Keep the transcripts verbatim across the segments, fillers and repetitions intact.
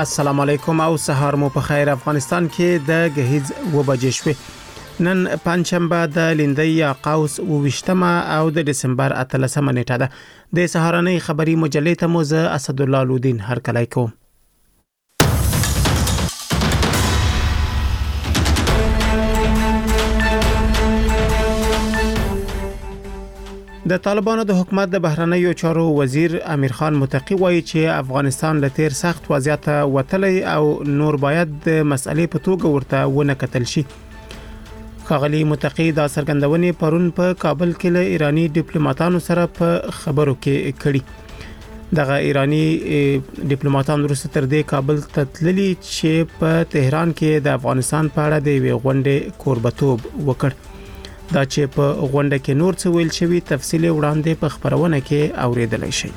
السلام علیکم او سهار مو په خیر. افغانستان کې د غهیز و بجې شوې. نن پنځشنبه د لیندۍ یا قوس وشتمه او د دسمبر اتلسمه نیټه ده. د سهارنۍ خبری مجلې ته مو زه اسد الله لودین هر کله کوم. د طالبانو د حکومت د بهرنیو چارو وزیر امیر خان متقی وایي چې افغانستان له تیر سخت وضعیت وتلی او نور باید د مسئلې په توګه ورته ونه کتل شي. ښاغلي متقی دا څرګندونې پرون په کابل کې له ایرانی ډیپلوماټانو سره په خبرو کې کړي. دغه ایرانی ډیپلوماټان وروسته تر دې کابل ته تللي چې په تهران کې د افغانستان په اړه د یوې غونډې کوربتوب وکړ. دا چې په غونډه کې نور څه ویل شوی تفصیل وړاندې په خبرونه کې اوریدلای شي.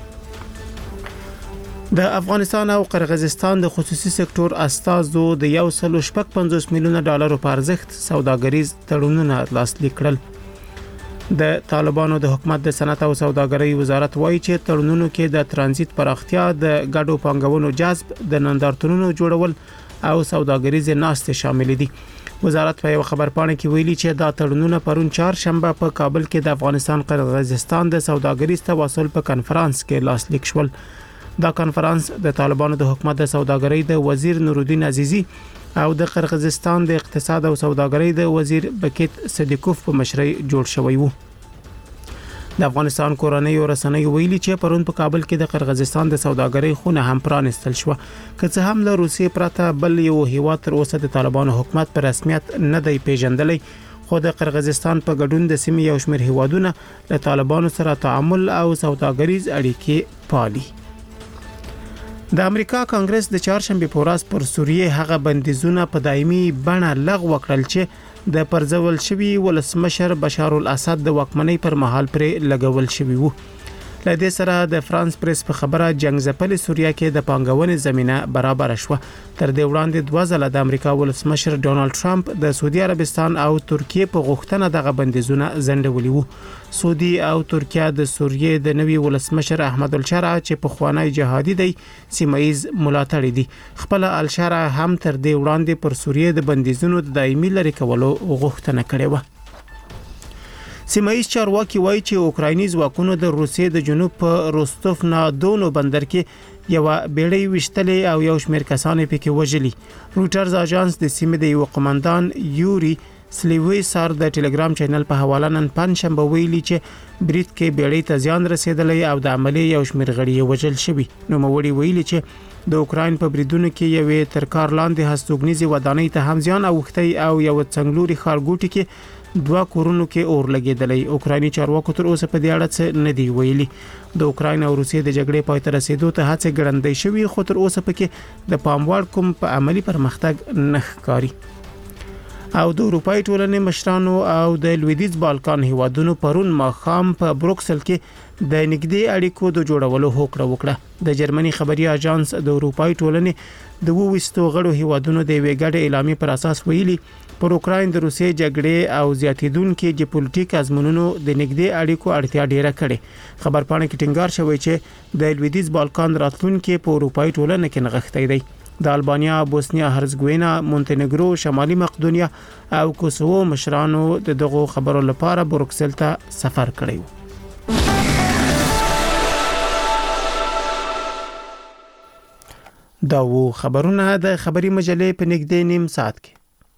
د افغانستان او قرغیزستان د خصوصي سکتور استازو د یو سل شپږ پنځوس میلیونه ډالرو په ارزښت سوداګریز تړونونه لاسلیک کړل. د طالبانو د حکومت د صنعت او سوداګرۍ وزارت وایي چې تړونونو کې د ترانزیت پراختیا، د ګډو پانګونو جذب، د نندارتونونو جوړول او سوداګریز ناستې شامل دي. وزارت په یو خبرپاڼه کې ویلي چې دا تړونونه پرون چهارشنبه په کابل کې د افغانستان قرغیزستان د سوداګریز تواصل په کنفرانس کې لاسلیک شول. دا کنفرانس د طالبانو د حکومت د سوداګرۍ د وزیر نورالدین عزیزی او د قرغیزستان د اقتصاد او سوداګرۍ د وزیر بکیت صدیقوف په مشرۍ جوړ شوی و. د افغانستان کورنۍ رسنۍ ویلي چې پرون په کابل کې د قرغیزستان د سوداګرۍ خونه هم پرانستل شو. که څه هم له روسیې پرته بل یو هیواد تر اوسه د طالبانو حکومت په رسمیت نه دی پیژندلی، خو د قرغیزستان په ګډون د سیمې یو شمېر هیوادونه له طالبانو سره تعامل او سوداګریز اړیکې پالي. د امریکا کانګرس د چهارشنبه په ورځ پر سوریه هغه بندیزونه په دایمي بڼه لغوه کړل چې د پرځول شوی ولسمشر بشار الاسد د واکمنۍ پر مهال پرې لګول شوی وو. له دې سره د فرانس پریس په خبره جنگ ځپلې سوریه کې د پانګونې زمينه برابر شوه. تر دې وړاندې دوه ځله د امریکا ولسمشر ډونالد ټرمپ د سعودي عربستان او ترکیه په غوښتنه دغه بندیزونه ځنډولي وو. سعودي او ترکیه د سوریه د نوي ولسمشر احمد الشرع چې په خوانی جهادي دی سیمایز ملاتړ دي. خپل الشرع هم تر دې وړاندې پر سوریه د بندیزونو د دایمي لري کولو غوښتنه کړې و. سیمایز چارواکي وایي چې اوکرایني ځواکونو د روسیې د جنوب په روستوف نا دونو بندر کې یو بیړۍ وشتلې او یو شمېر کسان پکې وژلي. روټرز اژانس د سیمې د یو قومندان یوري سلیویسار د ټلګرام چینل په حواله نن پنځشنبه ویلي چې بریټ کې بیړۍ ته زیان رسیدلی او د عملیې یو شمېر غړي وژل شوي. نو موړي ویلي چې د اوکراین په بریدونو کې یوې تر کار لاندې هستوګنیزي ودانۍ ته هم زیان اوښتی او یو څنګلوري ښارګوټي کې دوه کورونو کې اور لګیدلی. اوکرایني چارواکو تر اوسه په دې اړه څه نه دی ویلي. د اوکراین او روسیې د جګړې پای ته رسیدو ته هڅې ګړندۍ شوي، خو تر اوسه پکې د پام وړ کوم په عملی پرمختګ نه ښکاري. او د اروپای ټولنې مشرانو او د لویدیځ بالکان هیوادونو پرون ماښام په بروکسل کې د نږدې اړیکو د جوړولو هوکړه وکړه. د جرمني خبري اژانس د اروپای ټولنې د وويستو غړو هیوادونو د یوې ګډې اعلامیې پر اساس ویلي پر اوکراین د روسیې جګړې او زیاتیدونکو جیوپولیټیک ازمونونو د نږدې اړیکو اړتیا ډیره کړې. خبرپاڼه کې ټینګار شوی چې د لویدیځ بالکان راتلونکو په اروپای ټولنه کې نغښتې دی. د البانیا، بوسنیا هرزګوینا، مونتنیګرو، شمالي مقدونیا او کوسوو مشرانو د دغه خبرو لپاره بروکسل ته سفر کړی و. دا و خبرونه د خبري مجلې په نږدې نیم ساعت کې.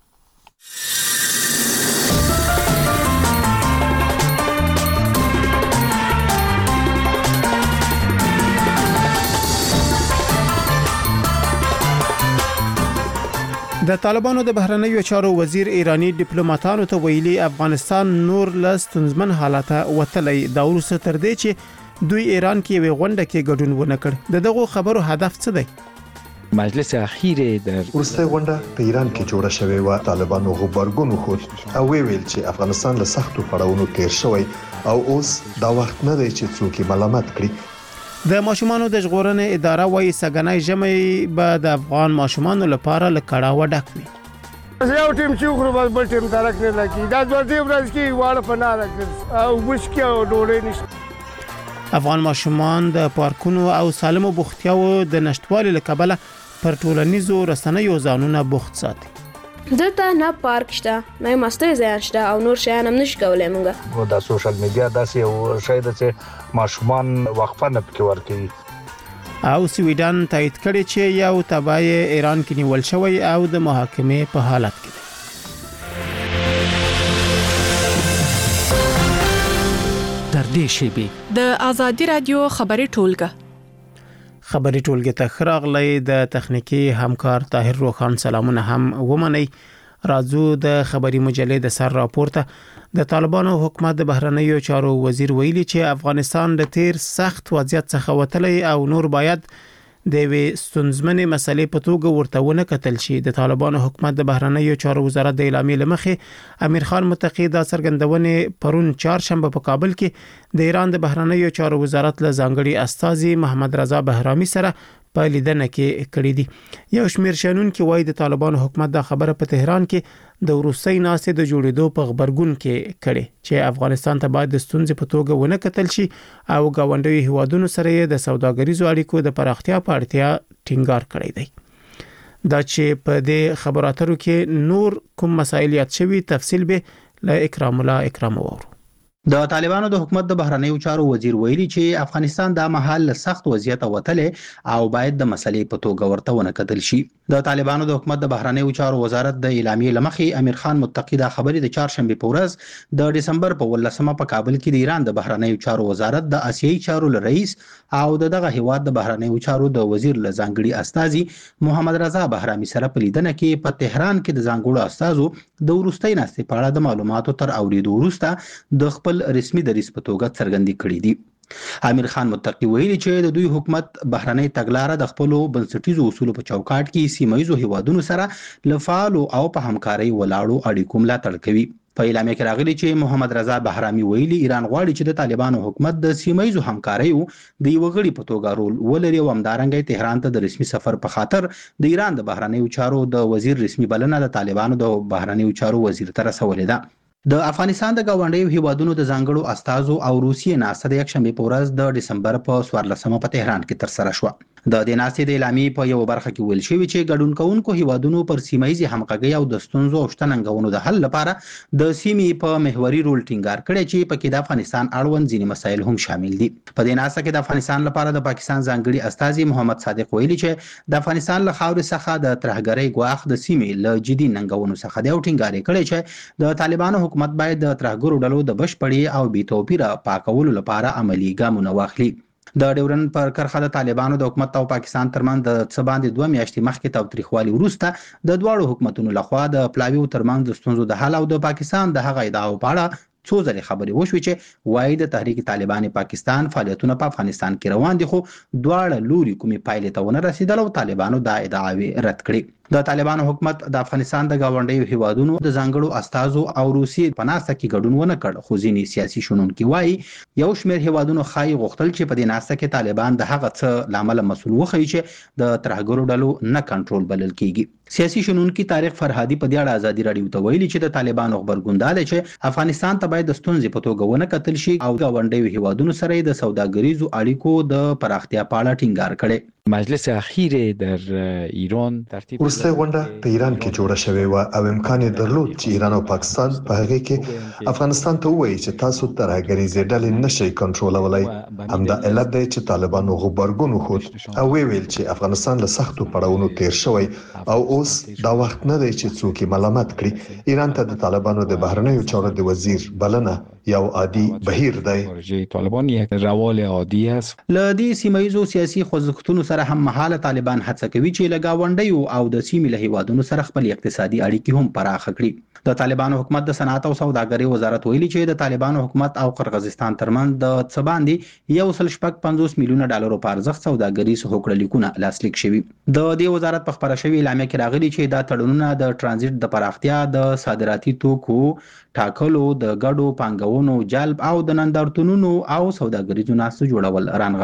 د طالبانو د بهرنیو چارو وزیر ایرانی ډیپلوماټانو ته ویلي افغانستان نور له ستونزمن حالته وتلی. دا وروسته تر دې چې دوی ایران کې یوه غونډه کې ګډون ونه کړ. د دغه خبرو هدف څه دی؟ مجلس اخیر در ورسته غونډه په ایران کې جوړه شوې و. طالبانو غبرګون خود او ویل چې افغانستان له سختو پړاوونو تیر شوی او اوس دا وخت نه دی چې څوک ملامت کړي. د ماشومانو د ژغورنې اداره وايي سګنای ژمي به د افغان ماشومانو لپاره له کړاوه ډک وي. یو ټیم چې وګورو بل ټیم ترک نه لګي. دا د دې ورځ کې واړه پناه راکړي او مشکل او ډوړې نشته. افغان ماشومان د پارکونو او سالمو بوختیاو د نشټوالي له کبله پر ټولنیزو رسنیو ځانونه بوخت ساتي. دلته نه پارک شته، نه مستي ځای شته او نور شیان هم نشي کولای مونږ. او د سوشل میډیا داسې یو شی ده چې ماشومان وقفه نه پکې ورکوي. او سویډن تایید کړی چې یو تبعی ایران کې نیول شوی او د محاکمې په حالت کې دی. در دې شیبې د ازادي رادیو خبري ټولګه خبري ټولګه ته خراغلی د تخنیکی همکار طاهر روخان سلامونه هم ومني. راځو د خبري مجلې د سر راپورته. د طالبانو حکومت د بهرنیو چارو وزیر ویلي چې افغانستان د تیر سخت وضعیت څخه وتلی او نور باید د وی ستونزمنې مسلې په توګه ورته ونه کتل شي. د طالبانو حکومت د بهرنیو چارو وزارت د اعلامیې لمخې امیر خان متقی دا څرګندونې پرون چهارشنبه په کابل کې د ایران د بهرنیو چارو وزارت له ځانګړي استازي محمد رضا بهرامي سره په لیدنه کې کړې دي. یو شمېر شنونکي وایي د طالبانو حکومت دا خبره په تهران کې د روسي ناستې د جوړېدو په خبرګون کې کړي چې افغانستان ته باید د ستونزې په توګه ونه کتل شي او ګاونډي هیوادونو سره د سوداګریزو اړیکو د پراختیا په اړتیا ټینګار کړی دی. دا چې په دې خبرو اترو کې نور کوم مسایل یاد شوي تفصیل به له اکرام الله اکرام وورو. د طالبانو د حکومت د بهرنیو چارو وزیر ویلي چې افغانستان د محل سخت وضعیت وتلې او باید د مسلې په توګه ورته ونه کتل شي. د طالبانو د حکومت د بهرنیو چارو وزارت د اعلامیې لمخې امیر خان متقی دا خبرې د چهارشنبه په ورځ د دسمبر په ولسمه په کابل کې د ایران د بهرنیو چارو وزارت د آسیایي چارو رئیس او دغه هیواد د بهرنیو چارو د وزیر له ځانګړي استازي محمد رضا بهرامي سره په لیدنه کې په تهران کې د ځانګړو استازو د ورستۍ ناستې په اړه د معلوماتو تر اوریدو وروسته د خپل رسمي دریځ په توګه څرګندې کړې دي. امیر خان متقی ویلي چې د دوی حکومت بهرنۍ تګلارې د خپل بنسټیزو اصولو په چوکاټ کې سیمایي هیوادونو سره لفعال او په همکارۍ ولاړو اړیکو ملاتړ کوي. په اعلامیه کې راغلي چې محمد رضا بهرامي ویلي ایران غواړي چې د طالبانو حکومت د سیمایي همکارۍ د یو غړي په توګه رول ولري او همدارنګه تهران ته د رسمي سفر په خاطر د ایران د بهرنیو چارو د وزیر رسمي بلنه د طالبانو د بهرنیو چارو وزیر ته رسولې ده. د افغانستان د گاونډیو هیوادونو د ځانګړو استازو او روسیې ناسته د یکشنبه په ورځ د دسمبر په څوارلسمه په تهران کې تر سره شو. د دې ناستې د اعلامیې په یو برخه کې ویل شوی چې ګډون کوونکو هیوادونو پر سیمایي همغږي او د ستونزو او شتننګونو د حل لپاره د سیمې په محوري رول ټینګار کړی چې په کې د افغانستان اړوند ځینې مسایل هم شامل دي. په دې ناسته کې د افغانستان لپاره د پاکستان ځانګړي استازي محمد صادق ویلي چې د افغانستان له خاورې څخه د ترهګرۍ ګواښ د سیمې له جدي ننګونو څخه دی او ټینګار کړی چې د طالبانو حکومت باید د ترهګرو ډلو د بشپړې او بې توپیره پاکولو لپاره عملی ګامونه واخلي. د ډیورن پر کرخه د طالبانو د حکومت او پاکستان ترمنځ د څه باندې دوه میاشتې مخکې تاوتریخوالي وروسته د دواړو حکومتونو لخوا د پلاویو ترمنځ د ستونزو د حل او د پاکستان د هغه ادعاو په اړه څو ځلې خبرې وشوې چې وایي د تحریک طالبان پاکستان فعالیتونه په افغانستان کې روان دي خو دواړه لوري کومې پایلې ته ونه رسیدل او طالبانو دا ادعاوې رد کړې. د طالبانو حکومت د افغانستان د گاونډیو هیوادونو د ځانګړو استازو او روسیې په ناسته کې ګډون ونه کړ خو ځینې سیاسي شنونکي وایي یو شمېر هیوادونو ښایي غوښتل چې په دې ناسته کې طالبان د هغه څه لامل مسؤل وښیي چې د ترهګرو ډلو نه کنټرول بلل کیږي. سیاسي شنونکي طارق فرهادي په دې اړه ازادي رادیو ته ویلي چې د طالبانو خبرګون دا دی چې افغانستان ته باید د ستونزې په توګه ونه کتل شي او گاونډیو هیوادونو سره د سوداګریزو اړیکو د پراختیا په اړه ټینګار کړي. مجلس اخیر در ایران ترتیب ورسته غونډه په ایران کې جوړه شوې و او امکان یې درلود چې ایران او پاکستان په هغه کې افغانستان ته وایي چې تاسو ترهګریزې ډلې نشئ کنټرولولای. همدا علت دی چې طالبانو غبرګون وښود او ویل چې افغانستان له سختو پړاوونو تیر شوی او اوس دا وخت نه دی چې څوک یې ملامت کړي. ایران ته د طالبانو د بهرنیو چارو د وزیر بلنه یو عادي بهیر دی. طالبان یک روال عادي است. لدی سیمایي سیاسي خوځښتونو سره هم مهاله طالبان هڅه کوي چې له گاونډیو او د سیمې له هیوادونو سره خپل اقتصادي اړیکې هم پراخ کړي. د طالبانو حکومت د صنعت او سوداګرۍ وزارت ویلي چې د طالبانو حکومت او قرغیزستان ترمنځ د څه باندې یو سل شپږ پنځوس میلیونه ډالرو په ارزښت سوداګریز هوکړه لیکونه لاسلیک شوي. د دې وزارت په خبره شوی اعلامیه کې راغلي چې دا تړونونه د ترانزیت د پراختیا، د صادراتي توکو ټاکلو، د ګډو پانګونو جلب او د نندارتونونو او سوداګریزو ناستو جوړول رانغاړي.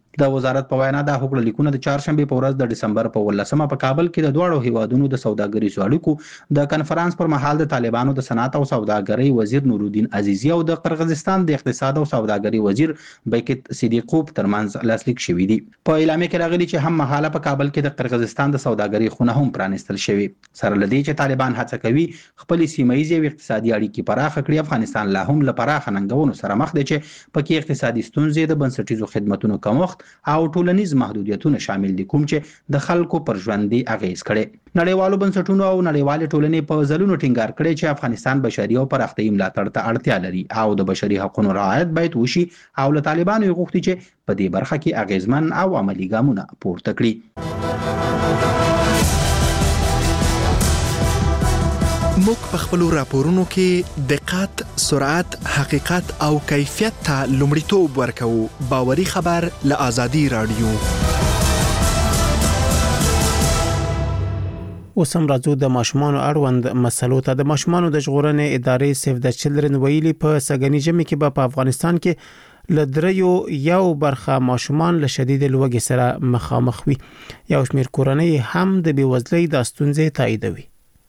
د وزارت په وینا دا هوکړه لیکونه د چهارشنبه په ورځ د دسمبر په ولسمه په کابل کې د دوړو هیوادونو د سوداګریزو اړیکو د کنفرانس پر مهال د طالبانو د صنعت او سوداګرۍ وزیر نورالدین عزیزی او د قرغیزستان د اقتصاد او سوداګرۍ وزیر بیکت صدیقوف ترمنځ لاسلیک شوی دی. په اعلامیه کې راغلي چې هم مهاله په کابل کې د قرغیزستان د سوداګرۍ خونه هم پرانیستل شوی. سره لدی چې طالبان هڅه کوي خپل سیمه ییزې او اقتصادي اړیکې پراخه کړي. افغانستان لا هم له پراخه ننګونو سره مخ دی چې پکې اقتصادي ستونزې د بنسټیزو خدماتو کمښت او ټولنیز محدودیتونه شامل دي کوم چې د خلکو پر ژوندۍ اغیز کړي. نړیوالو بنسټونو او نړیوالې ټولنې په ځلونو ټینګار کړي چې افغانستان بشري او پراختیايي ملاتړ ته اړتیا لري او د بشري حقوقو رعایت باید وشي او له طالبانو غوښتي چې په دې برخه کې اغیزمن او عملی ګامونه پورته کړي. موږ په خپل راپورونو کې دقت، سرعت، حقیقت او کیفیت ته لومړیتوب ورکوو. باوري خبر له آزادي رادیو. اوس هم راځو د ماشومانو اړوند مسلو ته. د ماشومانو د ژغورنې ادارې سیف د چلډرن ویلي په سګنی جمع کې په افغانستان کې لدریو یو برخه ماشومان له شدید لوږې سره مخامخ وي. یو شمېر کورنۍ هم د بیوزلۍ د ستونزې تاییدوي.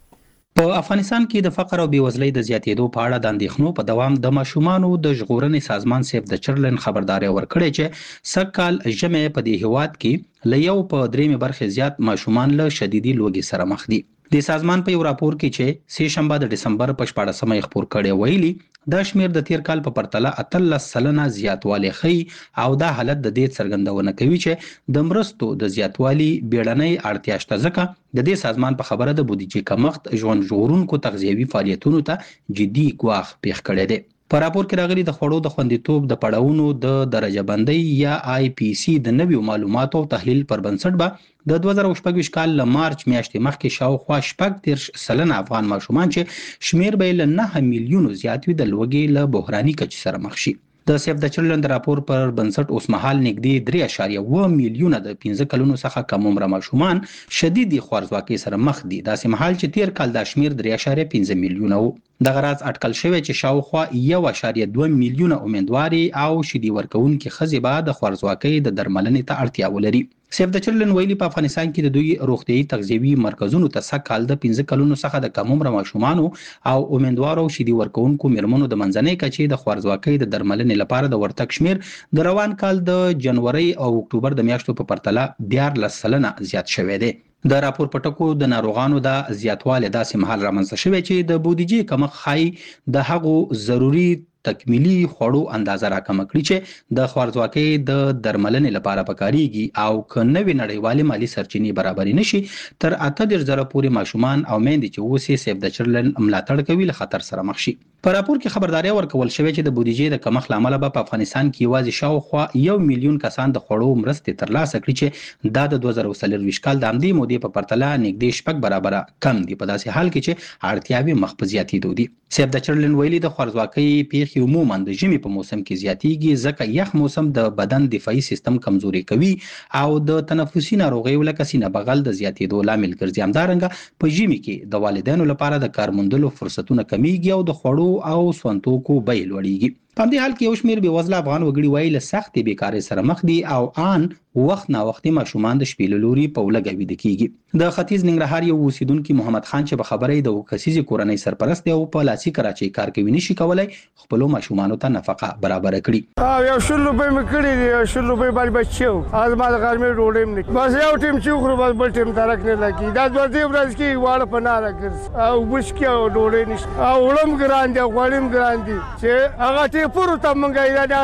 په افغانستان کې د فقر او بیوزلۍ د زیاتېدو په اړه د اندېښنو په دوام د ماشومانو د ژغورنې سازمان سیف د چلډرن خبرداري ورکړې چې سږکال ژمي په دې هیواد کې له یو په درېمې برخې زیات ماشومان له شدیدي لوږې سره مخ دي. د سازمان په یو راپور کې چې سه شنبه د دسمبر په شپاړسمه خبر کړي ویلي دا شمیر د تیر کال په پرتله اتلس سلنه زیاتوالی خي او دا حالت د دې څرګندونه کوي چې د مرستو د زیاتوالی بیړنۍ اړتیا شته. ځکه د دې سازمان په خبره د بودیجې کمښت ژوند ژغورونکو تغذیوي فعالیتونو ته جدي ګواښ پیښ کړی دی. په راپور کې راغلي د خوړو د خوندیتوب د پړاوونو د درجه بندۍ یا آی پی سی د نویو معلوماتو او تحلیل پر بنسټ به د دوه زره شپږ کال له مارچ میاشتې مخکې شاوخوا شپږ دېرش سلنه افغان ماشومان چې شمیر به له نه میلیونو زیات وي د لوږې له بحراني کچې سره مخ شي. د سیف د چلډرن راپور پر بنسټ اوس مهال نږدې درې اعشاریه اووه میلیونه د پنځه کلونو څخه کم عمره ماشومان شدیدي خوارځواکۍ سره مخ دي. داسې مهال چې تیر کال دا شمیر درې اعشاریه پنځه میلیونه و. دغه راز اټکل شوی چې شاوخوا یو اعشاریه دوه میلیونه امیندواري او شیدي ورکوونکي ښځې به د خوارځواکۍ د درملنې ته اړتیا ولري. سیف د چلډرن ویلي په افغانستان کې د دوی روغتیايي تغذیوي مرکزونو ته سږکال د پنځه کلونو څخه د کم عمره ماشومانو او امیندوارو شیدي ورکوونکو میرمنو د منځنۍ کچې د خوارځواکۍ د درملنې لپاره د ورتګ شمیر د روان کال د جنوري او اکتوبر د میاشتو په پرتله دیارلس سلنه زیات شوی دی. د راپور پټکو د ناروغانو د زیاتوالی داسې مهال رامنځته شوی چې د بودیجې کمښت ښایي د هغو ضروري تکمیلي خوړو اندازه راکمه کړي چې د خوارځواکۍ د درملنې لپاره پکاريږي او که نوې نړیوالې مالی سرچینې برابرې نشي تر اته دېرش زره پورې ماشومان او میندې چې اوس یې سیف د چلډرن ملاتړ کوي له خطر سره مخ شي. په راپور کې خبرداري ورکول شوې چې د بودیجې د کمښت لامل به په افغانستان کې یوازې شاوخوا یو میلیون کسان د خوړو مرستې ترلاسه کړي چې دا د دوه زره څلرویشت کال د همدې مودې په پرتله نږدې شپږ برابره کم دي. په داسې حال کې چې اړتیاوې مخ په زیاتېدو دي. سیف د چلډرن ویلي د خوارځواکۍ پیښې عموما د ژمي په موسم کې زیاتېږي ځکه یخ موسم د بدن دفاعي سیستم کمزوري کوي او د تنفسي ناروغیو لکه سینه بغل د زیاتېدو لامل ګرځي. همدارنګه په ژمي کې د والدینو لپاره د کار موندلو فرصتونه کمیږي او د خوړو او سونتوکو بیې لوړیږي. په همدې حال کې یو شمېر بېوزله افغان وګړي وایي له سختې بیکارۍ سره مخ دي او آن وخت ناوختي ماشومان د شپې له لوري په ولږه ویده کېږي. د ختیځ ننګرهار یو اوسیدونکي محمد خان چې په خبره یې د اووه کسیزې کورنۍ سرپرست دی او په لاسي کراچۍ کار کوي نشي کولی خپلو ماشومانو ته نفقه برابره کړي. یو شل روپۍ مې کړي دي یو شل روپۍ باندې بچي وو از ما د غرمې ډوډۍ هم نه بس یو ټیم چې وخورو بس بل ټیم ترک نه لګي دا دوه دې ورځ کې واړه په ناره ګرځي او بوشکې او ډوډۍ نشته او وړه هم ګران دي او غوړي هم ګران دي چې هغه ټیپرو ته مونږ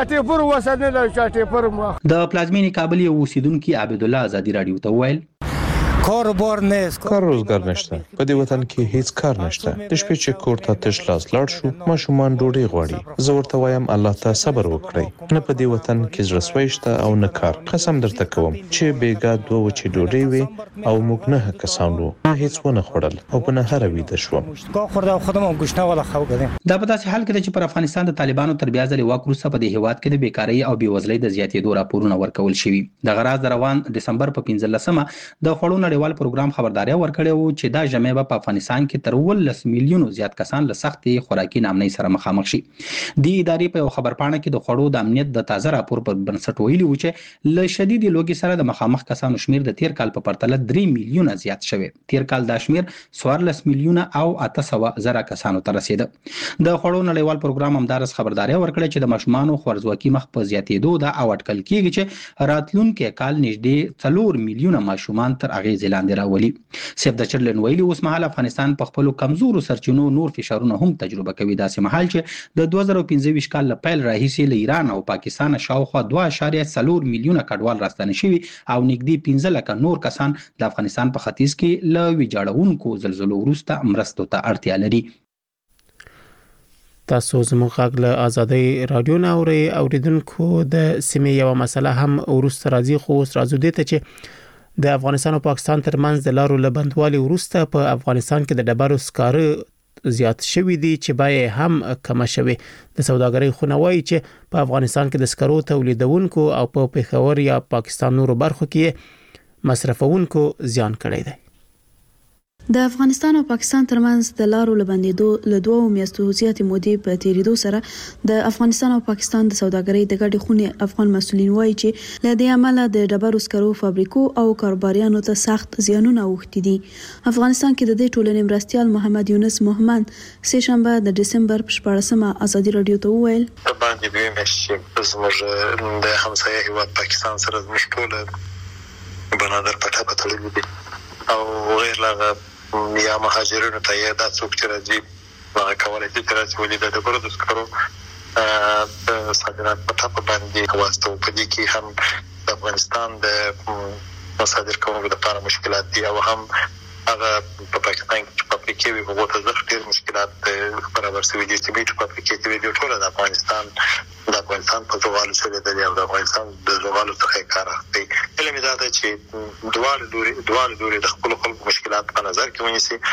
د پلازمینې کابل یو اوسیدونکي عبدالله آزادي رادیو ته وویل کاروبار نیست کار روزګار نشته په دې وطن کې هیڅ کار نشته د شپې چې کور ته تش لاس لاړ شو ماشومان ډوډۍ غواړي زه ورته وایم الله ته صبر وکړئ نه په دې وطن کې زړسوي شته او نه کار قسم درته کوم چې بیګا دوه وچې ډوډۍ وي او موږ نه کسان وو هیڅ ونه خوړل او په نهار ویده شوم خورده خودم گوشتنه ولا خو غدم دا په داسې حال کې چې پر افغانستان د طالبانو تر بیا ځلې واک وروسته په دې هیواد کې د بیکارۍ او بیوزلۍ د زیاتېدو راپورونه ورکول شوي. د غراز د روان دسمبر په پنځلسمه د خوړو نړیوال پروګرام خبرداري ورکړې و چې دا ژمي به په افغانستان کې تر ولس میلیونو زیات کسان له سختې خوراکي ناامنۍ سره مخامخ شي. د ادارې په یو خبرپاڼه کې د خوړو د امنیت د تازه راپور پر بنسټ ویلي و چې له شدید لوګي سره د مخامخ کسانو شمیر د تیر کال په پرتله درې میلیونه زیات شوی. تیر کال دا شمیر څوارلس میلیونه او اته سوه زره کسانو ته رسیده. د خوړو نړیوال پروګرام همدارس خبرداري ورکړه چې د ماشومانو خوارځواکي مخ په زیاتېدو ده او اټکل کیږي چې راتلونکي کال نږدې څلور میلیونه ماشومان تر اغېزې لاندې راولي. سیف د چرلن ویلي اوس مهال افغانستان په خپلو کمزورو سرچینو نور فشارونه هم تجربه کوي. داسې مهال چې د دوه زره پنځه ویشت کال له پیل راهیسې له ایران او پاکستان شاوخوا دوه اعشاریه څلور میلیونه کډوال راستنه شوي او نږدې پنځه لکه نور کسان د افغانستان په ختیځ کې له ویجاړونکو زلزلو وروسته مرستو ته اړتیا لري. تاسو زموږ غږ له آزادۍ رادیو نه اورئ. اوریدونکو د سیمې یوه مسله هم وروسته راځي، خو اوس راځو دې ته چې د افغانستان او پاکستان ترمنځ د لارو له بندوالي وروسته په افغانستان کې د ډبرو سکاره زیات شوي دي چې بیې هم کمه شوي. د سوداګرۍ خونه وایي چې په افغانستان کې د سکرو تولیدونکو او په پېښور یا پاکستان نورو برخو کې مصرفونکو زیان کړی دی. د افغانستان او پاکستان ترمنځ د لارو لبندېدو له دوه میاشتو زیاتې مودې په تیریدو سره د افغانستان او پاکستان د سوداګرۍ د ګډې خونې افغان مسؤلین وایي چې له دې امله د ډبرو سکرو فابریکو او کاروباریانو ته سخت زیانونه اوښتي دي. افغانستان کې د دې ټولنې مرستیال محمد یونس محمد سه شنبه د دسمبر په شپاړسمه ازادي رادیو ته وویل باندې دوی مشي زموږ د همسایه هیواد پاکستان سره زموږ ټول بنادر پټه پټلې دي او غیر لاغه یا مهاجرینو ته یا د څوک چې راځي هغه کولای شي چې راځي ولې د ډبرو د سکرو صادرات په ټاپ باندې واسطه په دې کې هم د افغانستان د مصادر کوونکو لپاره مشکلات دي او هم هغه په پاکستان کې په فابریکې وي هغه ته ځکه ډېر مشکلات برابر شوي دي چې په فابریکې کې وي ټول د افغانستان د افغانستان په زوال سره د د افغانستان د زوال څخه کار اخلي. علم دا ده چې دوه لوري دوه لوري د خپل خلکو مشکلات په نظر کې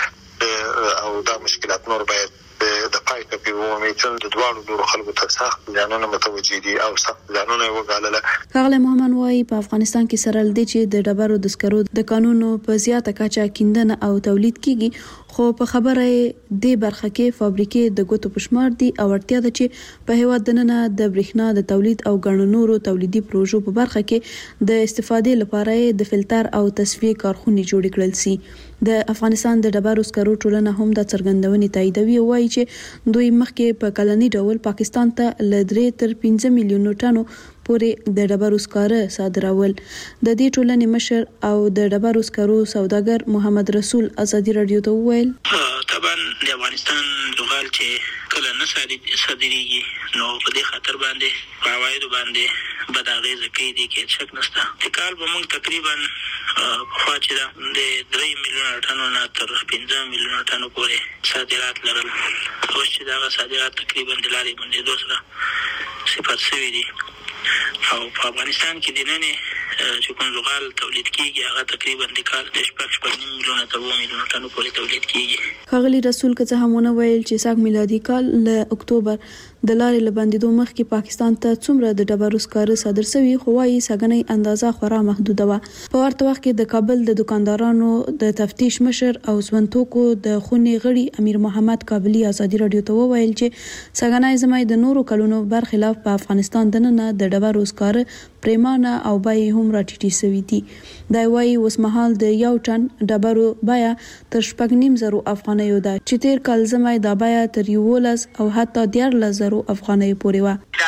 ونیسي او دا مشکلات نور باید د پای ته پیومي چې د دوه لوري خلکو ته سخت ځانونه متوجي دي او سخت ځانونه وګالله. ښاغلی محمد وایي په افغانستان کې سره لدی چې د ډبرو د سکرو د قانونو په زیاته کچه کیندنه او تولید کیږي، خو په خبره د برخه کې فابریکې د ګوتو پشمار دي او اړتیا ده چې په هیواد دننه د برېښنا د تولید او ګڼو نورو تولیدي پروژو په برخه کې د استفادې لپاره د فلټر او تصفیې کارخونې جوړ کړل شي. د افغانستان د ډبرو سکرو ټولنه هم د څرګندونې تاییدوي او وایي چې دوی مخکې په کلنی ډول پاکستان ته له درې تر پنځه میلیونو ټنو پورې د ډبرو سکاره صادرول. د دې ټولنې مشر او د ډبرو سکرو سوداګر محمد رسول ازادي رادیو ته وویل طبعا د افغانستان لغال چې کله نه صادریږي نو په دې خاطر باندې په عوایدو باندې بد اغیزه کوي دي کې شک نشته. د کال به موږ تقریبا خوا چې د درې میلیونه ټنو نه تر پنځه میلیونه ټنو پورې صادرات لرل. اوس چې دغه صادرات تقریبا د لارې بندېدو سره صفر شوي دي او په افغانستان کې د نننې چې کوم لغال تولید کیږي هغه تقریبا د کال د شپږ شپږ نیم میلیونه تر اووه میلیونه ټنو پورې تولید کیږي. ښاغلي رسول که څه هم ونه ویل چې سږ میلادي کال له اکتوبر د لارې له بندېدو مخکې پاکستان ته څومره د ډبرو سکاره صادر شوي، خو وايي سږنۍ اندازه خورا محدوده وه. په ورته وخت کې د کابل د دکاندارانو د تفتیش مشر او ژوندتوکو د خونې غړي امیر محمد کابلي ازادي رادیو ته وویل چې سږنی ژمی د نورو کلونو برخلاف په افغانستان دننه د ډبرو سکاره پریمانه او بیې هم راټیټې شوي دي. دا وايي اوس مهال د یو ټن ډبرو بیه تر شپږ نیم زرو افغانیو ده چې تیر کال ژمی دا بیه تر یولس او حتی دیارلس زرو افغانیو پورې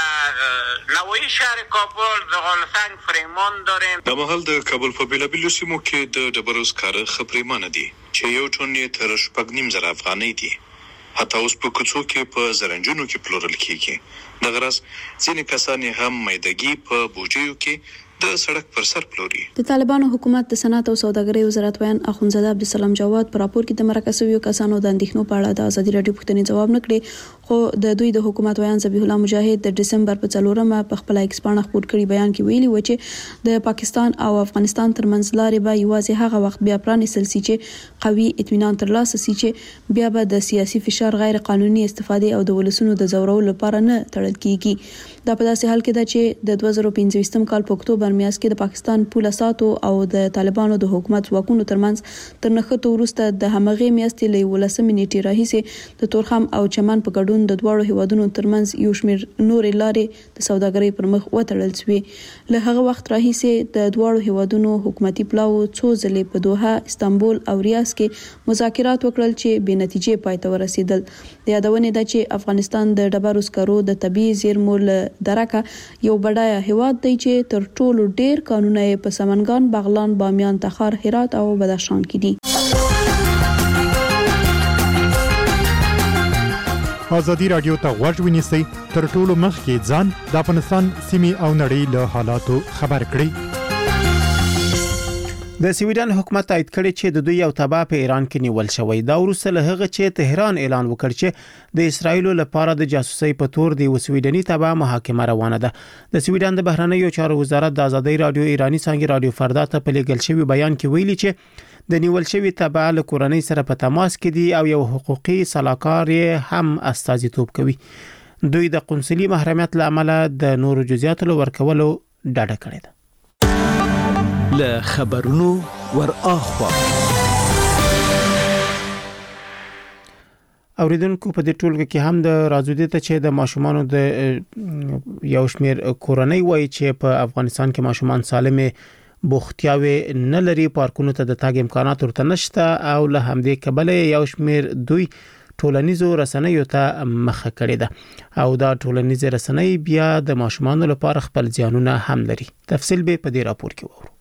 وه. نوای شهر کابل د افغانستان فریمان داریم. د محل د کابل په بیلابیلو سیمو کې د ډبرو سکاره خپریمانه دي چې یو ټن یې تر شپږ نیم زره افغانۍ دي. حتی اوس په کوڅو کې په زرنجونو کې پلورل کیږي. دغه راز ځینې کسان هم میدګي په بوجیو کې د سړک پر سر پلوري. د طالبانو حکومت د صنعت او سوداګرۍ وزارت ویان اخوندزاده عبدالسلام جواد پر راپور کې د مرکه شویو کسانو د اندېښنو په اړه د ازادي رادیو پوښتنې ځواب نه کړی، خو د دوی د حکومت ویان ذبیح الله مجاهد د دسمبر په څلورمه په خپل ایکسپانه خبر کړي بیان کې ویلي و چې د پاکستان او افغانستان ترمنځ لارې به یوازې هغه وخت بیا پرانیستل شي چې قوي اطمینان ترلاسه شي چې بیا به د سیاسي فشار غیر قانوني استفادې او د ولسونو د زورولو لپاره نه تړل کیږي. دا په داسې حال کې ده چې د دوه زره پنځه کال په اکتوبر میاشت کې د پاکستان پوله ساتو او د طالبانو د حکومت ځواکونو ترمنځ تر نښتو وروسته د همغې میاشتې له یولسمې نیټې راهیسې د تورخم او چمن په ګډون د دواړو هیوادونو ترمنځ یو شمېر نورې لارې د سوداګرۍ پر مخ وتړل شوې. له هغه وخت راهیسې د دواړو هیوادونو حکومتي پلاو څو ځلې په دوحه، استانبول او ریاض کې مذاکرات وکړل چې بې نتیجې پای ته ورسېدل. د یادونې ده چې افغانستان د ډبرو سکرو د طبیعي زیرمو له درکه یو بډایه هیواد دی چې تر ټولو ډیر کانونه یې په سمنګان، بغلان، بامیان، تخار، هرات او بدخشان کې دي. ازادي رادیو ته غوږ ونیسئ تر ټولو مخکې ځان د افغانستان سیمې او نړۍ له حالاتو خبر کړئ. د سویډن حکومت تایید کړی چې د دوی یو تبع په ایران کې نیول شوی. دا وروسته له هغه چې تهران اعلان وکړ چې د اسرایل لپاره د جاسوسي په تور دی سویډني تبع محاکمه روانه ده. د سویډن د بهرنیو چارو وزارت د ازادي رادیو ایرانی څنګه رادیو فردا ته په لګل شوی بیان کې ویلي چې د نیول شوی تبع له کورنۍ سره په تماس کې دي او یو حقوقي صلاحکار هم استازیتوب کوي. دوی د قونسلي محرمیت لامل د نورو جزئیاتو ورکولو ډاډه کړی ده. له خبرونو ور اخوا اوریدونکو په دې ټولګه کې هم د راځو ته چې د ماشومانو د یو شمیر کورنۍ وایي چې په افغانستان کې ماشومان سالمه بوختیاوي نه لري، پارکونو ته د تاګ امکانات ورته نشته او له همدې کبله یو شمیر دوی ټولنیزو رسنیو ته مخه کړې ده او دا ټولنیز رسنۍ بیا د ماشومانو لپاره خپل ځانونه هم لري. تفصیل به په دې راپور کې وورو.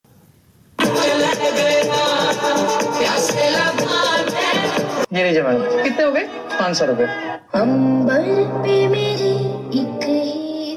ये नहीं जमा कितने हो गए? पाँच सौ रुपए. अंबर पे मेरी एक ही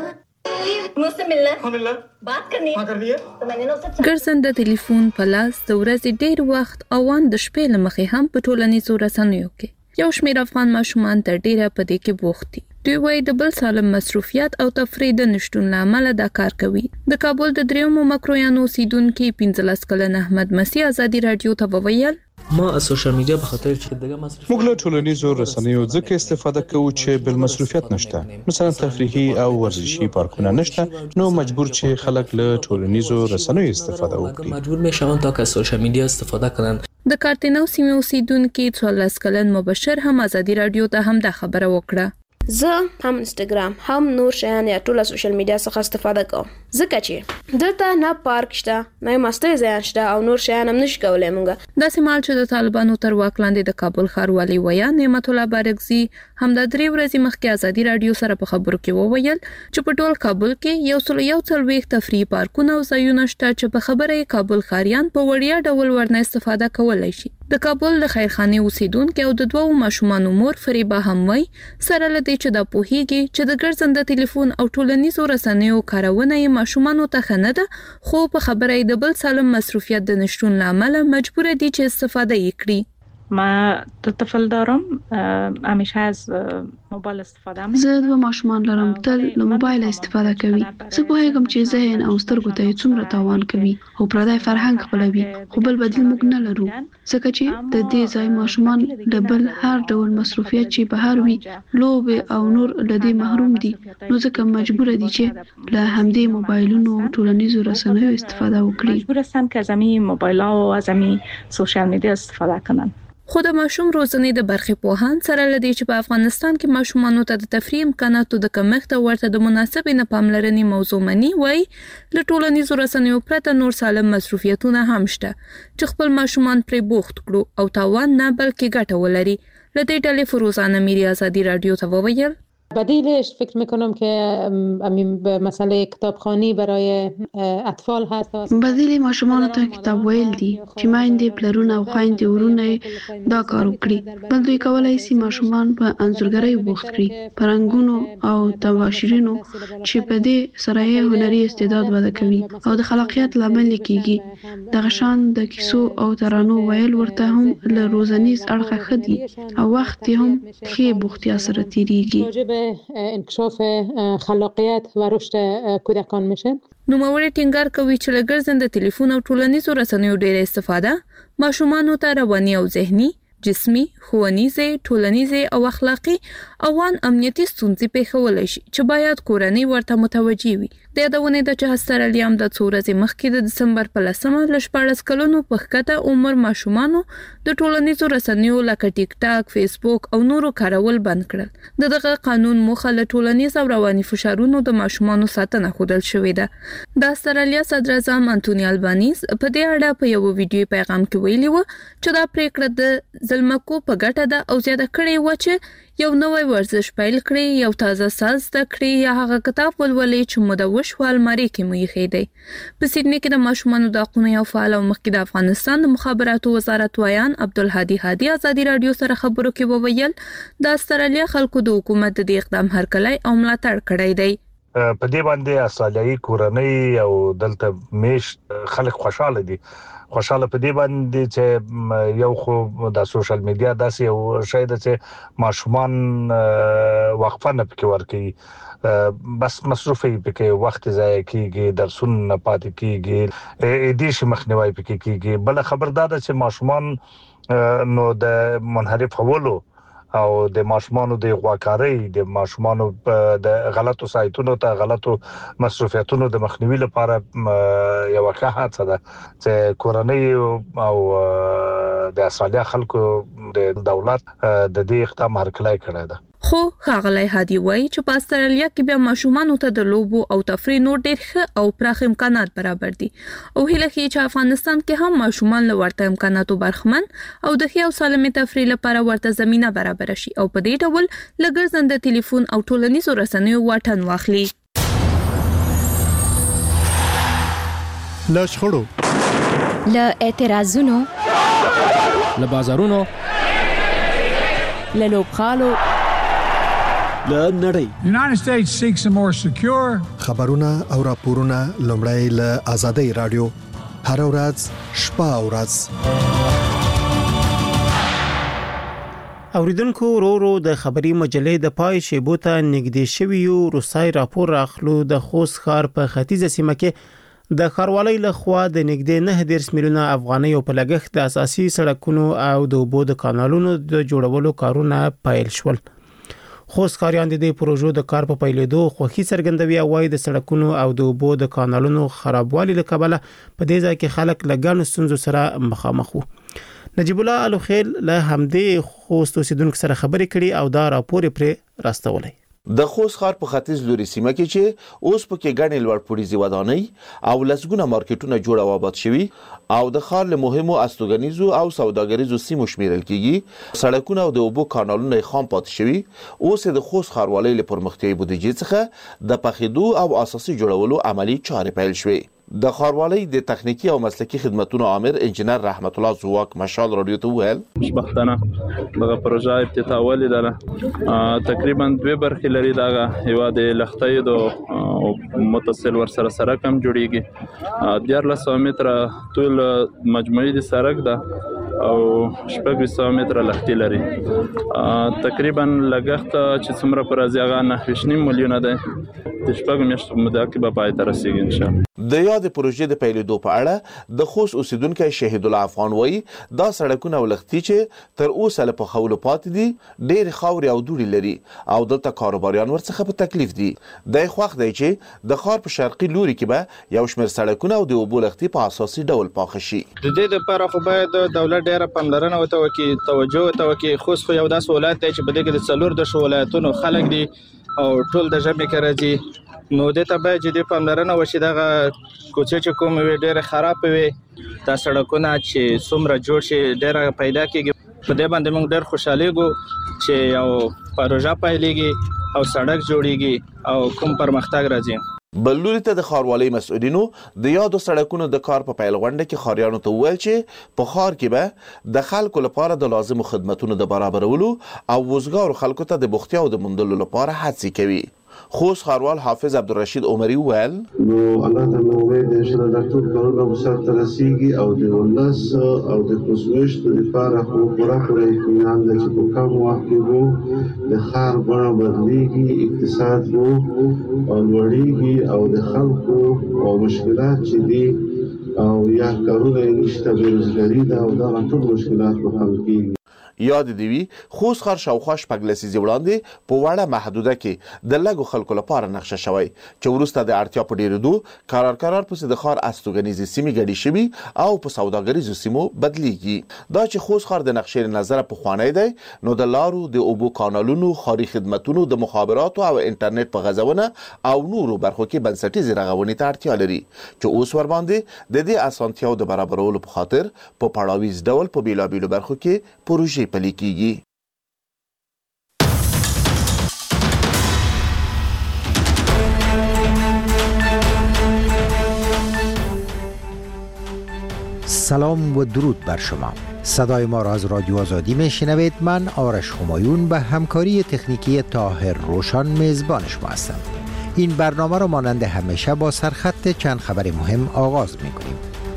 तार मुझसे मिलना है. हाँ मिलना है. बात करनी है. हाँ करनी है. तो मैंने ना उससे ګرځند د ټلیفون په لاس د ورځې ډیر وخت اوان د شپې لمخې هم په ټولنیزو رسنیو کې یو شمېر افغان ماشومان تر ډیره په دې کې بوخت دي. دوی وايي د بل سالم مصروفیات او تفریح د نشټون لامل دا کار کوي. د کابل د دریمو مکرویانو اوسیدونکو پنځلس کلن احمد مسیح ازادي رادیو ته وویل ما از سوشال میډیا په خاطر چې دغه مصرف موږ له ټولنیزو رسنیو ځکه استفاده کوو چې بل مصروفیت نشته، مثلا تفریحي او ورزشي پارکونه نشته، نو مجبور چې خلک له ټولنیزو رسنیو استفاده وکړي. مجبور میشوند تا که از سوشال میډیا استفاده کنن. د کارتینو سیمه اوسیدونکو څوارلس کلن مبشر هم ازادي رادیو ته هم دا خبره وکړه. زه هم انستګرام هم نور شیان یا ټول سوشل میډیا څخه استفاده کوم ځکه چې دلته نه پارک شته، نه مستي ځای شته او نور شیان هم نشي کولای. مونږه د سیمال چې د طالبانو تر واک لاندې د کابل ښاروالي ویا نعمت الله بارکزي هم د درې ورځې مخکې ازادي رادیو سره په خبرو کې وویل چې په ټول کابل کې یو سل یو څلوېښت تفریحي پارکونه او ځایونه شته چې په خبره کابل ښاریان په وړیا ډول ورنه استفاده کولای شي. د کابل د خیرخانه اوسیدونکو او د دوو ماشومانو مور فریبا هم وای سره لدی چې د پوهیږي چې د ګرځنده ټلیفون او ټولنیزو رسنیو کارونه یې ماشومانو ته خنه ده، خو په خبره د بل سالم مصروفیت د نشټون لامل مجبور دي چې استفاده یې کړي. ما طفل دارم همیشه از موبایل استفاده میکنم. زه دوه ماشومان لرم، تل له موبایل استفاده کوي. زه پوهیږم چې ذهن او سترګو ته څومره تاوان کوي او پردای فرهنګ خپلوي، خو بل بدیل موږ نه لرو ځکه چې د دې ځای ماشومان د بل هر ډول مصروفیت چې بهر وي لوبې او نور له دې محروم دي، نو ځکه مجبور دي چې له همدې موبایلونو او ټولنیزو رسنیو استفاده وکړي. مجبور هستن که از همین موبایل‌ها و از همین سوشال میډیا استفاده کنن. خو د ماشوم روزنې د برخې پوهان سره لدی چې په افغانستان کې ماشومانو ته د تفریح امکاناتو د کمښت او ورته د مناسبې نه پاملرنې موضوع مني وای له ټولنیزو رسنیو پرته نور سالم مصروفیتونه هم شته چې خپل ماشومان پرې بوخت کړو او تاوان نه بلکې ګټه ولري. لدی ډلې فروزانه میری ازادي رادیو ته وویل بدیلش فکر میکنم که همین مسئله کتابخوانی برای اطفال هست. بدیل ماشومان ته کتاب ویل دي چې مایندې پلرونه او خویندې ورونه دا کار وکړي. بل دوی کولای شي ماشومان په انځورګرۍ بوخت کړي، پرنګونو او تباشیرونو چې په دې سره یې هنري استعداد وده کوي او د خلاقیت لامل کیږي. د غشان د کیسو او ترانو ویل ورته هم له روزنیز اړخه خدي او وخت هم ښه بوختیا سره تیریږي. انکشاف خلاقیت و رشد کودکان میشه. نوموړی ټینګار کوي چې له ګرځنده ټلیفون او ټولنیزو رسنیو ډېره استفاده ماشومانو ته رواني او ذهني، جسمي، ښوونیزې، ټولنیزې او اخلاقي او ان امنیتي ستونزې پیښولی شي چې باید کورنۍ ورته متوجي وي. د یادونې ده چې استرالیا هم د څو ورځې مخکې د دسمبر په لسمه له شپاړس کلونو په ښکته عمر ماشومانو د ټولنیزو رسنیو لکه ټیک ټاک، فیسبوک او نورو کارول بند کړل. د دغه قانون موخه له ټولنیز او رواني فشارونو د ماشومانو ساتنه ښودل شوې ده. د استرالیا صدر اعظم انټونی البانیز په دې اړه په یو ویډیو پیغام کې ویلي و چې دا پریکړه د زلمکو په ګټه ده او زیاته کړې و چې یو نوی ورزش پیل کړي، یو تازه ساز زده کړي یا هغه کتاب ولولي چې مدوش و الماري کې مو یې خېدی. په سیډني کې د ماشومانو د حقونو یو فعال او مخکې د افغانستان د مخابراتو وزارت ویان عبدالهادي هادي ازادي رادیو سره خبرو کې وویل د استرالیا خلکو د حکومت د دې اقدام هرکلی او ملاتړ کړی دی. په دې باندې استرالیایي کورنۍ او دلته میش خلک خوشاله دي. خوشاله په دې باندې چې یو خو د سوشل میډیا داسې یو شی ده چې ماشومان وقفه نه پکې ورکوي، بس مصروفي پکې وخت ضایع کیږي، درسونه پاتې کیږي، دې شي مخنیوي پکې کیږي. بل خبر دا ده چې ماشومان نو د منحرف حوالو او د ماشومانو د غواکارۍ، د ماشومانو د غلطو سایتونو ته غلطو مصروفیتونو د مخنیوي لپاره یو ښه هڅه ده چې کورنۍ او د استرالیا خلکو د دولت د دې اقدام هرکلی کړی ده. خو ښاغلی هادي وایي چې په استرالیا کې بیا ماشومانو ته د لوبو او تفریح نور ډېر ښه او پراخ امکانات برابر دي او هیله ښیي چې افغانستان کې هم ماشومان له ورته امکاناتو برخمن او د ښې او سالمې تفریح لپاره ورته زمینه برابر شي او په دې ډول له ګرځنده ټلیفون او ټولنیزو رسنیو واټن واخلي. له شخړو، له اعتراضونو، له بازارونو، له لوبغالو، له نړۍ. United States seeks a more secure. خبرونه او راپورونه لومړی له آزادۍ رادیو هر ورځ شپه او ورځ. اوریدونکو ورو ورو د خبري مجلې د پای شیبو ته نږدې شوی یو. روسای راپور راخلو د خوست ښار په ختیځه سیمه کې د ښاروالۍ لخوا د نږدې نه دېرش میلیونه افغانۍ په لګښت د اساسي سړکونو او د اوبو د کانالونو د جوړولو کارونه پیل شول. خوست ښاریان د دې پروژو د کار په پیلېدو خوښي څرګندوي او وايي د سړکونو او د اوبو د کانالونو خرابوالي له کبله په دې ځای کې خلک له ګڼو ستونزو سره مخامخ وو. نجیب الله الوخیل له همدې خوست اوسیدونکو سره خبرې کړي او دا راپور پرې راستولی. د خوست ښار په ختیځ لوري سیمه کې چې اوس پکې ګڼې لوړپوړیزې ودانۍ او لسګونه مارکیټونه جوړ او آباد شوي او د ښار له مهمو استوګنیزو او سوداګریزو سیمو شمیرل کیږي. سړکونه او د اوبو کانالونه خام پاتې شوي. اوس د خوست ښاروالۍ له پرمختیایي بودیجې څخه د پخېدو او اساسي جوړولو عملی چارې پیل شوې. د ښاروالۍ د تخنیکی او مسلکی خدماتونو عامر انجنیر رحمت الله زواک مشال رادیو ته ویل خوشبختانه دغه پروژه افتتاح ولیدله. تقریبا دوه برخې لري. دغه یو د لختۍ د متصل ور سره سره کم جوړیږي. دیارلس متره طول مجموعي د سړک ده او شپږ سوه متره لختې لري. تقریبا لګښت چې څومره پر ازیغه نه نیم میلیونه ده. د شپږ میاشتو موده کې به پای ته رسیږي ان شاء الله. د یاد پروژې د پیلېدو په اړه د خوست اوسیدونکو شهید الله افغان وایي دا سړکونه او لختې چې تر اوسه له پخولو پاتې دي ډېر خاورې او دوړې لري او دلته کاروباریان ورڅخه په تکلیف دي. د خوښ دی چې د ښار په شرقي لوري کې به یو شمېر سړکونه او د اوبو لختې په اساسي ډول پاخه شي. د دې لپاره خو باید دولت ډېره پاملرنه وته وکړي، توجه وته وکړي. خوست خو یو داسې ولایت دی چې په دې کې د څلور د ولایتونو خلک دي او ټول د ژمي کې راځي. نو د ته باید جدي پاملرنه وشي. دغه کوڅې چې کوم وي ډېره خراب وي، دا سړکونه چې څومره جوړ شي ډېره پیدا کېږي. په دې باندې موږ ډېر خوشحالېږو چې یو پروژه پیلېږي او سړک جوړیږي او کوم پرمختګ راځي. بلوري ته د ښاروالۍ مسؤلینو د یادو سړکونو د کار په پیل غونډه کې ښاریانو ته وویل چې په ښار کې به د خلکو لپاره د لازمو خدماتو د برابرولو او وزګارو خلکو ته د بوختیاو د موندلو لپاره هڅې کوي. خوست ښاروال حافظ عبدالرشید عمري وویل نو الله ته مو امید دی چې دا ټول کارونه به سرته رسیږي او د ولس او د خوشبشتو لپاره خو پوره پوره اطمینان دی چې په کم وخت کې به د ښار بڼه بدلیږي، اقتصاد به لوړیږي او د خلکو او مشکلات چې دي او یا کارونه یې نشته، بېروزګاري ده او دغه ټول مشکلات به حل کېږي. یاد دی وی خوست ښار شاوخوا شپږ لسیزې وړاندې په وړه محدوده کې د لږو خلکو لپاره نقشه شوی چې وروسته د اړتیا په ډېرېدو قرار قرار پسې د ښار استوګنیزې سیمې ګډې شوي او په سوداګریزو سیمو بدلیږي. دا چې خوست ښار د نقشې له نظره پخوانی دی نو د لارو، د اوبو کانالونو، ښاري خدمتونو، د مخابراتو او انټرنیټ په غځونه او نورو برخو کې بنسټیزې رغونې ته اړتیا لري چې اوس ورباندې د دې اسانتیاو د برابرولو په خاطر په پړاویز ډول په بیلابیلو برخو کې پروژې پلي کیږي. سلام و درود بر شما. صدای ما را از رادیو آزادی میشنوید. من آرش همایون به همکاری تکنیکی طاهر روشن میزبان شما هستم. این برنامه را مانند همیشه با سرخط چند خبر مهم آغاز میکنیم.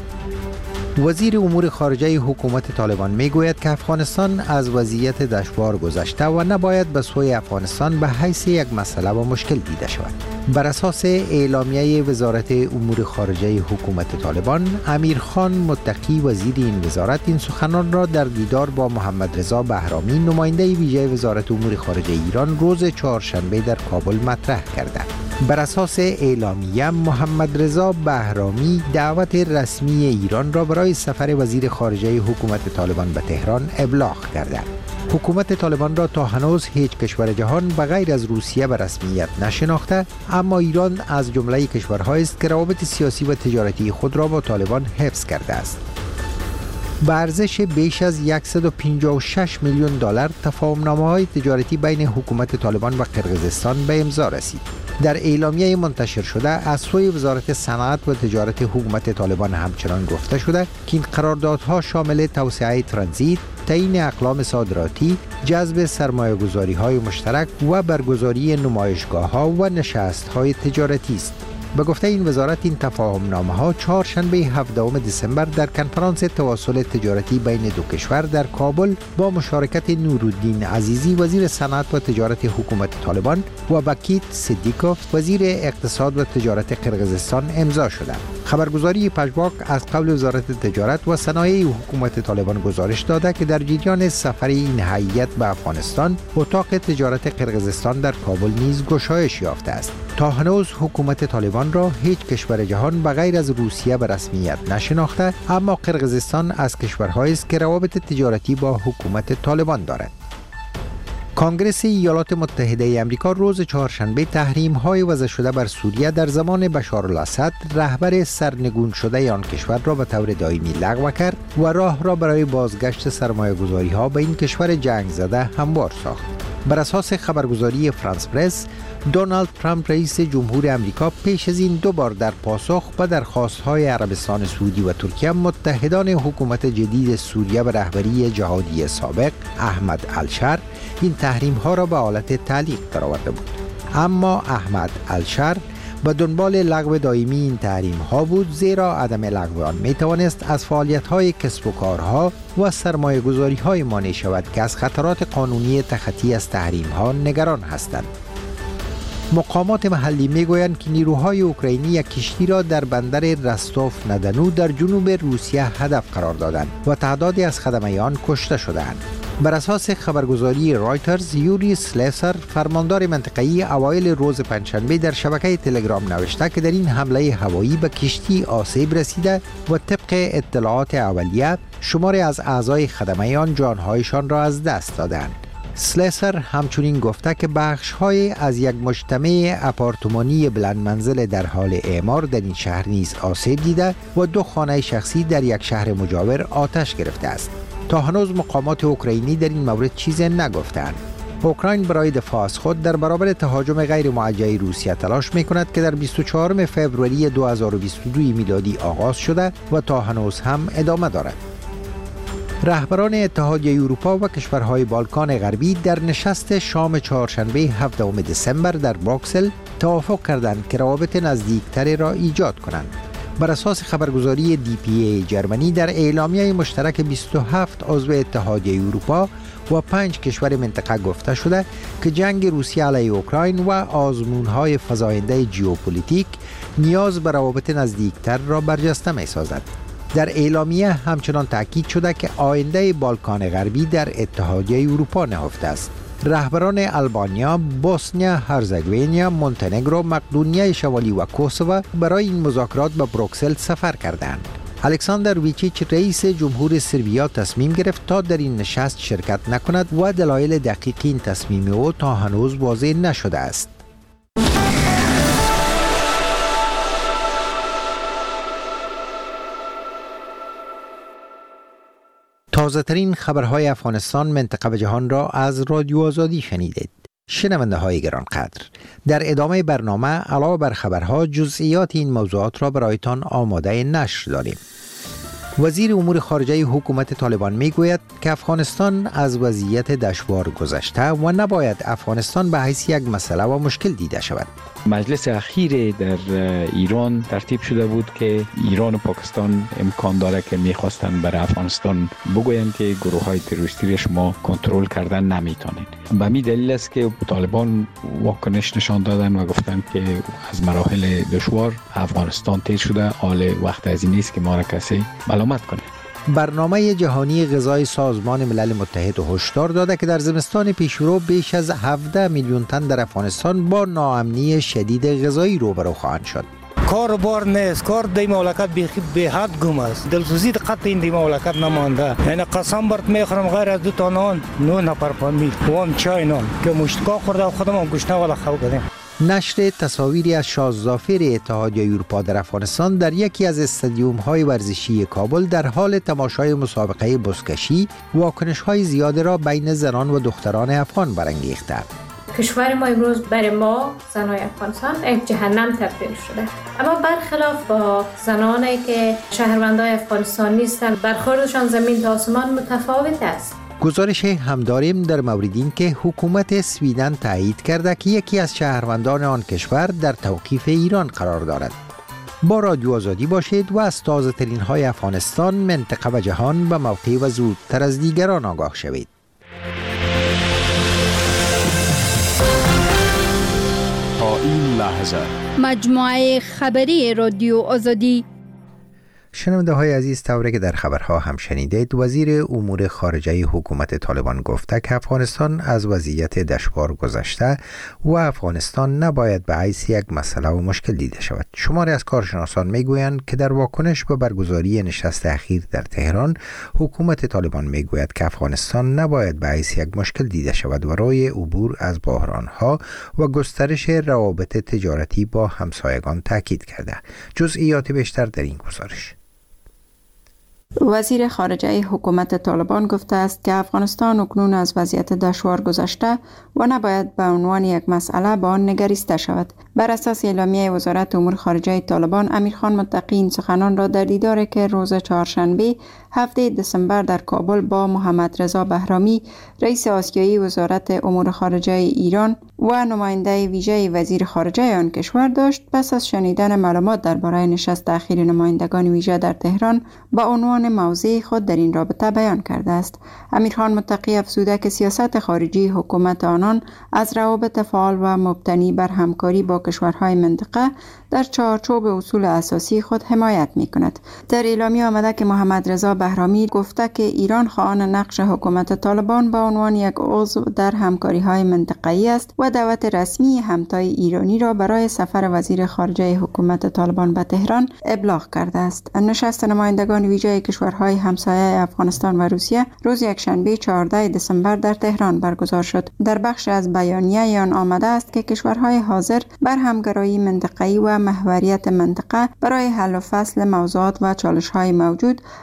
وزیر امور خارجه حکومت طالبان میگوید که افغانستان از وضعیت دشوار گذشته و نباید به سوی افغانستان به حیث یک مسئله و مشکل دیده شود. بر اساس اعلامیه وزارت امور خارجه حکومت طالبان، امیرخان متقی وزیر این وزارت این سخنان را در دیدار با محمد رضا بهرامی نماینده ویژه وزارت امور خارجه ایران روز چهارشنبه در کابل مطرح کرده. بر اساس اعلامیه، محمد رضا بهرامی دعوت رسمی ایران را برای سفر وزیر خارجه حکومت طالبان به تهران ابلاغ کرده. حکومت طالبان را تا هنوز هیچ کشور جهان به غیر از روسیه به رسمیت نشناخته، اما ایران از جمله کشورهایی است که روابط سیاسی و تجارتی خود را با طالبان حفظ کرده است. به ارزش بیش از صد و پنجاه و شش میلیون دلار تفاهم‌نامه‌های تجارتی بین حکومت طالبان و قرقیزستان به امضا رسید. در اعلامیه منتشر شده از سوی وزارت صنعت و تجارت حکومت طالبان همچنان گفته شده که این قراردادها شامل توسعه ترانزیت، تعیین اقلام صادراتی، جذب سرمایه‌گذاری‌های مشترک و برگزاری نمایشگاه‌ها و نشست‌های تجارتی است. به گفته این وزارت، این تفاهم‌نامه‌ها چهارشنبه هفدهم دسامبر در کنفرانس تواصل تجارتی بین دو کشور در کابل با مشارکت نورالدین عزیزی وزیر صنعت و تجارت حکومت طالبان و بکیت صدیقوف وزیر اقتصاد و تجارت قرقیزستان امضا شدند. خبرگزاری پژواک از قبل وزارت تجارت و صنایع حکومت طالبان گزارش داده که در جریان سفر این هیئت به افغانستان، اتاق تجارت قرقیزستان در کابل نیز گشایش یافته است. تا هنوز حکومت طالبان را هیچ کشور جهان به غیر از روسیه به رسمیت نشناخته، اما قرقیزستان از کشورهایی است که روابط تجارتی با حکومت طالبان دارد. کنگره ایالات متحده آمریکا روز چهارشنبه تحریم‌های وضع شده بر سوریه در زمان بشارالاسد، رهبر سرنگون شده آن کشور را به طور دائمی لغو کرد و راه را برای بازگشت سرمایه‌گذاری‌ها به این کشور جنگ زده هموار ساخت. بر اساس خبرگزاری فرانس پرس، دونالد ترامپ رئیس جمهور آمریکا پیش از این دو بار در پاسخ به درخواست‌های عربستان سعودی و ترکیه، متحدان حکومت جدید سوریه به رهبری جهادی سابق احمد الشر، این تحریم‌ها را به حالت تعلیق درآورده بود. اما احمد الشر به دنبال لغو دائمی این تحریم‌ها بود، زیرا عدم لغو آن می‌توانست از فعالیت‌های کسب و کارها و سرمایه‌گذاری‌های مانع شود که از خطرات قانونی تخطی از تحریم‌ها نگران هستند. مقامات محلی میگویند که نیروهای اوکراینی یک کشتی را در بندر رستوف ندانو در جنوب روسیه هدف قرار دادند و تعدادی از خدمه آن کشته شدند. بر اساس خبرگزاری رایترز، یوری سلیسر، فرماندار منطقه‌ای، اوایل روز پنجشنبه در شبکه تلگرام نوشته که در این حمله هوایی به کشتی آسیب رسیده و طبق اطلاعات اولیه شماری از اعضای خدمه آن جانهایشان را از دست دادند. سلیسر همچنین گفته که بخش‌های از یک مجتمع آپارتمانی بلند منزل در حال اعمار در این شهر نیز آسیب دیده و دو خانه شخصی در یک شهر مجاور آتش گرفته است. تا هنوز مقامات اوکراینی در این مورد چیزی نگفتند. اوکراین برای دفاع از خود در برابر تهاجم غیر موجه روسیه تلاش می‌کند که در بیست و چهارم فوریه دو هزار و بیست و دو میلادی آغاز شده و تا هنوز هم ادامه دارد. رهبران اتحادیه اروپا و کشورهای بالکان غربی در نشست شام چهارشنبه هفدهم دسامبر در بروکسل توافق کردند که روابط نزدیکتری را ایجاد کنند. بر اساس خبرگزاری دی پی ای جرمنی در اعلامیه مشترک بیست و هفت عضو اتحادیه اروپا و پنج کشور منطقه گفته شده که جنگ روسیه علیه اوکراین و آزمون‌های فزاینده ژئوپلیتیک نیاز به روابط نزدیکتر را برجسته می‌سازد. در اعلامیه همچنان تاکید شده که آینده بالکان غربی در اتحادیه اروپا نهفته است. رهبران آلبانیا، بوسنیا، هرزگوینیا، مونتنگرو، مقدونیه شمالی و کوسوو برای این مذاکرات به بروکسل سفر کردند. الکساندر ویچیچ رئیس جمهور سربیا تصمیم گرفت تا در این نشست شرکت نکند و دلایل دقیق این تصمیم او تا هنوز واضح نشده است. تازه ترین خبرهای افغانستان، منطقه و جهان را از رادیو آزادی شنیدید. شنونده های گرانقدر، در ادامه برنامه علاوه بر خبرها جزئیات این موضوعات را برایتان آماده نشر داریم. وزیر امور خارجه حکومت طالبان می گوید که افغانستان از وضعیت دشوار گذشته و نباید افغانستان به حیث یک مسئله و مشکل دیده شود. مجلس اخیر در ایران ترتیب شده بود که ایران و پاکستان امکان داره که میخواستن برای افغانستان بگویند که گروه های تروریستی شما کنترل کردن نمیتونید. به همین دلیل است که طالبان واکنش نشان دادن و گفتن که از مراحل دشوار افغانستان تیر شده، حال وقت از این نیست که ما را کسی ملامت کنه. برنامه جهانی غذای سازمان ملل متحد هشدار داده که در زمستان پیشرو بیش از هفده میلیون تن در افغانستان با ناامنی شدید غذایی روبرو خواهند شد. کار بار نیست، کار دی مملکت به حد گم است. دلسوزی قطع این دی مملکت نمانده. یعنی قسم برات میخورم غیر از دو تا نان نه نفر فامیل و هم چای نان که مشتکا خورده و خودم هم گوشت والا خواب کردیم. نشر تصاویری از شازدافر اتحادیه اروپا در افغانستان در یکی از استادیوم‌های ورزشی کابل در حال تماشای مسابقه بزکشی واکنش‌های زیاد را بین زنان و دختران افغان برانگیخته. کشور ما امروز برای ما زنای افغانستان یک جهنم تبدیل شده، اما برخلاف با زنانی که شهروندان افغانستان نیستند، برخوردشان زمین تا آسمان متفاوت است. گزارش هم داریم در مورد این که حکومت سویدن تایید کرده که یکی از شهروندان آن کشور در توقیف ایران قرار دارد. با رادیو آزادی باشید و از تازه ترین های افغانستان، منطقه و جهان به موقع و زودتر از دیگران آگاه شوید. تا این لحظه مجموعه خبری رادیو آزادی. شنونده های عزیز، طوری که در خبرها هم شنیدید، وزیر امور خارجه حکومت طالبان گفته که افغانستان از وضعیت دشوار گذشته و افغانستان نباید به حیث یک مسئله و مشکل دیده شود. شماری از کارشناسان میگویند که در واکنش به برگزاری نشست اخیر در تهران، حکومت طالبان میگوید که افغانستان نباید به حیث یک مشکل دیده شود و روی عبور از بحرانها و گسترش روابط تجارتی با همسایگان تاکید کرده. جزئیات بیشتر در این گزارش. وزیر خارجه حکومت طالبان گفته است که افغانستان اکنون از وضعیت دشوار گذشته و نباید به عنوان یک مسئله به آن نگریسته شود. بر اساس اعلامیه وزارت امور خارجه طالبان، امیرخان متقی این سخنان را در دیداری که روز چهارشنبه هفده دسامبر در کابل با محمد رضا بهرامی، رئیس آسیایی وزارت امور خارجه ایران و نماینده ویژه وزیر خارجه آن کشور داشت، پس از شنیدن معلومات درباره نشست اخیر نمایندگان ویژه در تهران با عنوان موضع خود در این رابطه بیان کرده است. امیرخان متقی افزوده که سیاست خارجی حکومت آنان از روابط فعال و مبتنی بر همکاری با کشورهای منطقه در چارچوب اصول اساسی خود حمایت می کند. در اعلامیه آمده که محمد رضا بهرامی گفته که ایران خواهان نقش حکومت طالبان به عنوان یک عضو در همکاری های منطقه‌ای است و دعوت رسمی همتای ایرانی را برای سفر وزیر خارجه حکومت طالبان به تهران ابلاغ کرده است. نشست نمایندگان ویژه کشورهای همسایه افغانستان و روسیه روز یکشنبه چهاردهم دسامبر در تهران برگزار شد. در بخش از بیانیه آن آمده است که کشورهای حاضر بر همگرایی منطقه‌ای و محوریت منطقه برای حل و فصل موضوعات و چالش‌های موجود از جمله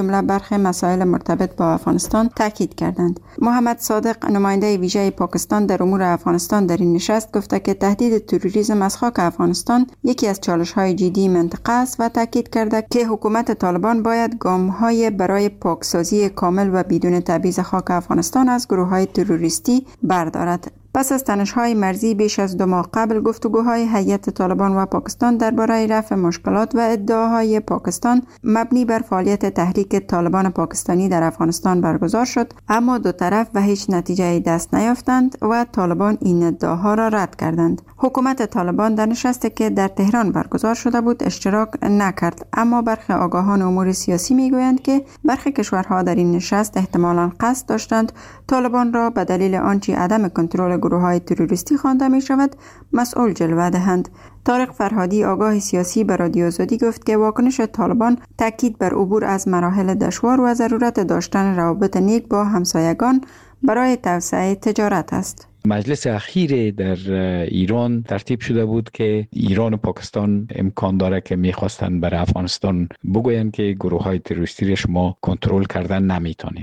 جمله برخی مسائل مرتبط با افغانستان تاکید کردند. محمد صادق نماینده ویژه پاکستان در امور افغانستان در این نشست گفته که تهدید تروریسم از خاک افغانستان یکی از چالش‌های جدی منطقه است و تاکید کرده که حکومت طالبان باید گام‌های برای پاکسازی کامل و بدون تبعیض خاک افغانستان از گروه‌های تروریستی بردارد. پس از تنش‌های مرزی بیش از دو ماه قبل گفتگوهای هیئت طالبان و پاکستان درباره رفع مشکلات و ادعاهای پاکستان مبنی بر فعالیت تحریک طالبان پاکستانی در افغانستان برگزار شد، اما دو طرف به هیچ نتیجه دست نیافتند و طالبان این ادعاها را رد کردند. حکومت طالبان در نشستی که در تهران برگزار شده بود اشتراک نکرد، اما برخی آگاهان امور سیاسی میگویند که برخی کشورها در این نشست احتمالاً قصد داشتند طالبان را به دلیل آنچه عدم کنترل گروه‌های تروریستی خوانده می شود مسئول جلوه دهند. طارق فرهادی آگاه سیاسی به رادیو آزادی گفت که واکنش طالبان تاکید بر عبور از مراحل دشوار و ضرورت داشتن روابط نیک با همسایگان برای توسعه تجارت است. مجلس اخیر در ایران ترتیب شده بود که ایران و پاکستان امکان داره که میخواستن برای افغانستان بگویند که گروه های تروریستی شما کنترل کردن نمیتونید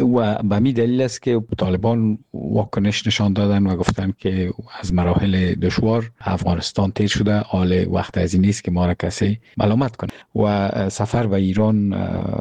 و به می دلیل است که طالبان واکنش نشان دادن و گفتن که از مراحل دشوار افغانستان تیر شده، حال وقت از این نیست که ما را کسی ملامت کنه و سفر به ایران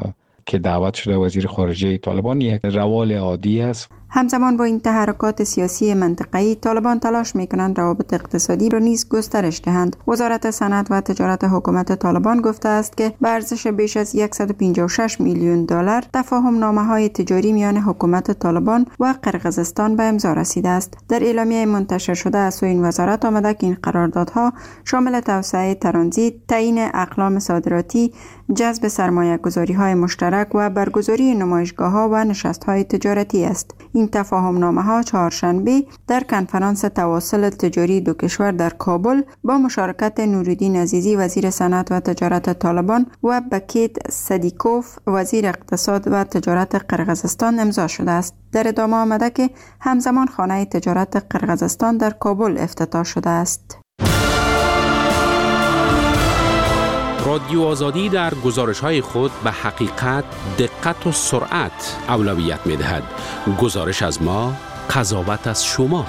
که دعوت شده وزیر خارجه طالبان یک روال عادی است. همزمان با این تحرکات سیاسی منطقه‌ای طالبان تلاش می‌کنند روابط اقتصادی را نیز گسترش دهند. وزارت صنعت و تجارت حکومت طالبان گفته است که به ارزش بیش از صد و پنجاه و شش میلیون دلار تفاهم نامه‌های تجاری میان حکومت طالبان و قرقیزستان به امضا رسیده است. در اعلامیه منتشر شده از سوی این وزارت آمده که این قراردادها شامل توسعه ترانزیت، تعیین اقلام صادراتی، جذب سرمایه‌گذاری‌های مشترک و برگزاری نمایشگاه‌ها و نشست‌های تجارتی است. این تفاهم نامه‌ها چهارشنبه در کنفرانس تواصل تجاری دو کشور در کابل با مشارکت نورالدین عزیزی وزیر صنعت و تجارت طالبان و بکیت صدیکوف وزیر اقتصاد و تجارت قرقیزستان امضا شده است. در ادامه آمده که همزمان خانه تجارت قرقیزستان در کابل افتتاح شده است. رادیو آزادی در گزارش‌های خود به حقیقت، دقت و سرعت اولویت می‌دهد. گزارش از ما، قضاوت از شما.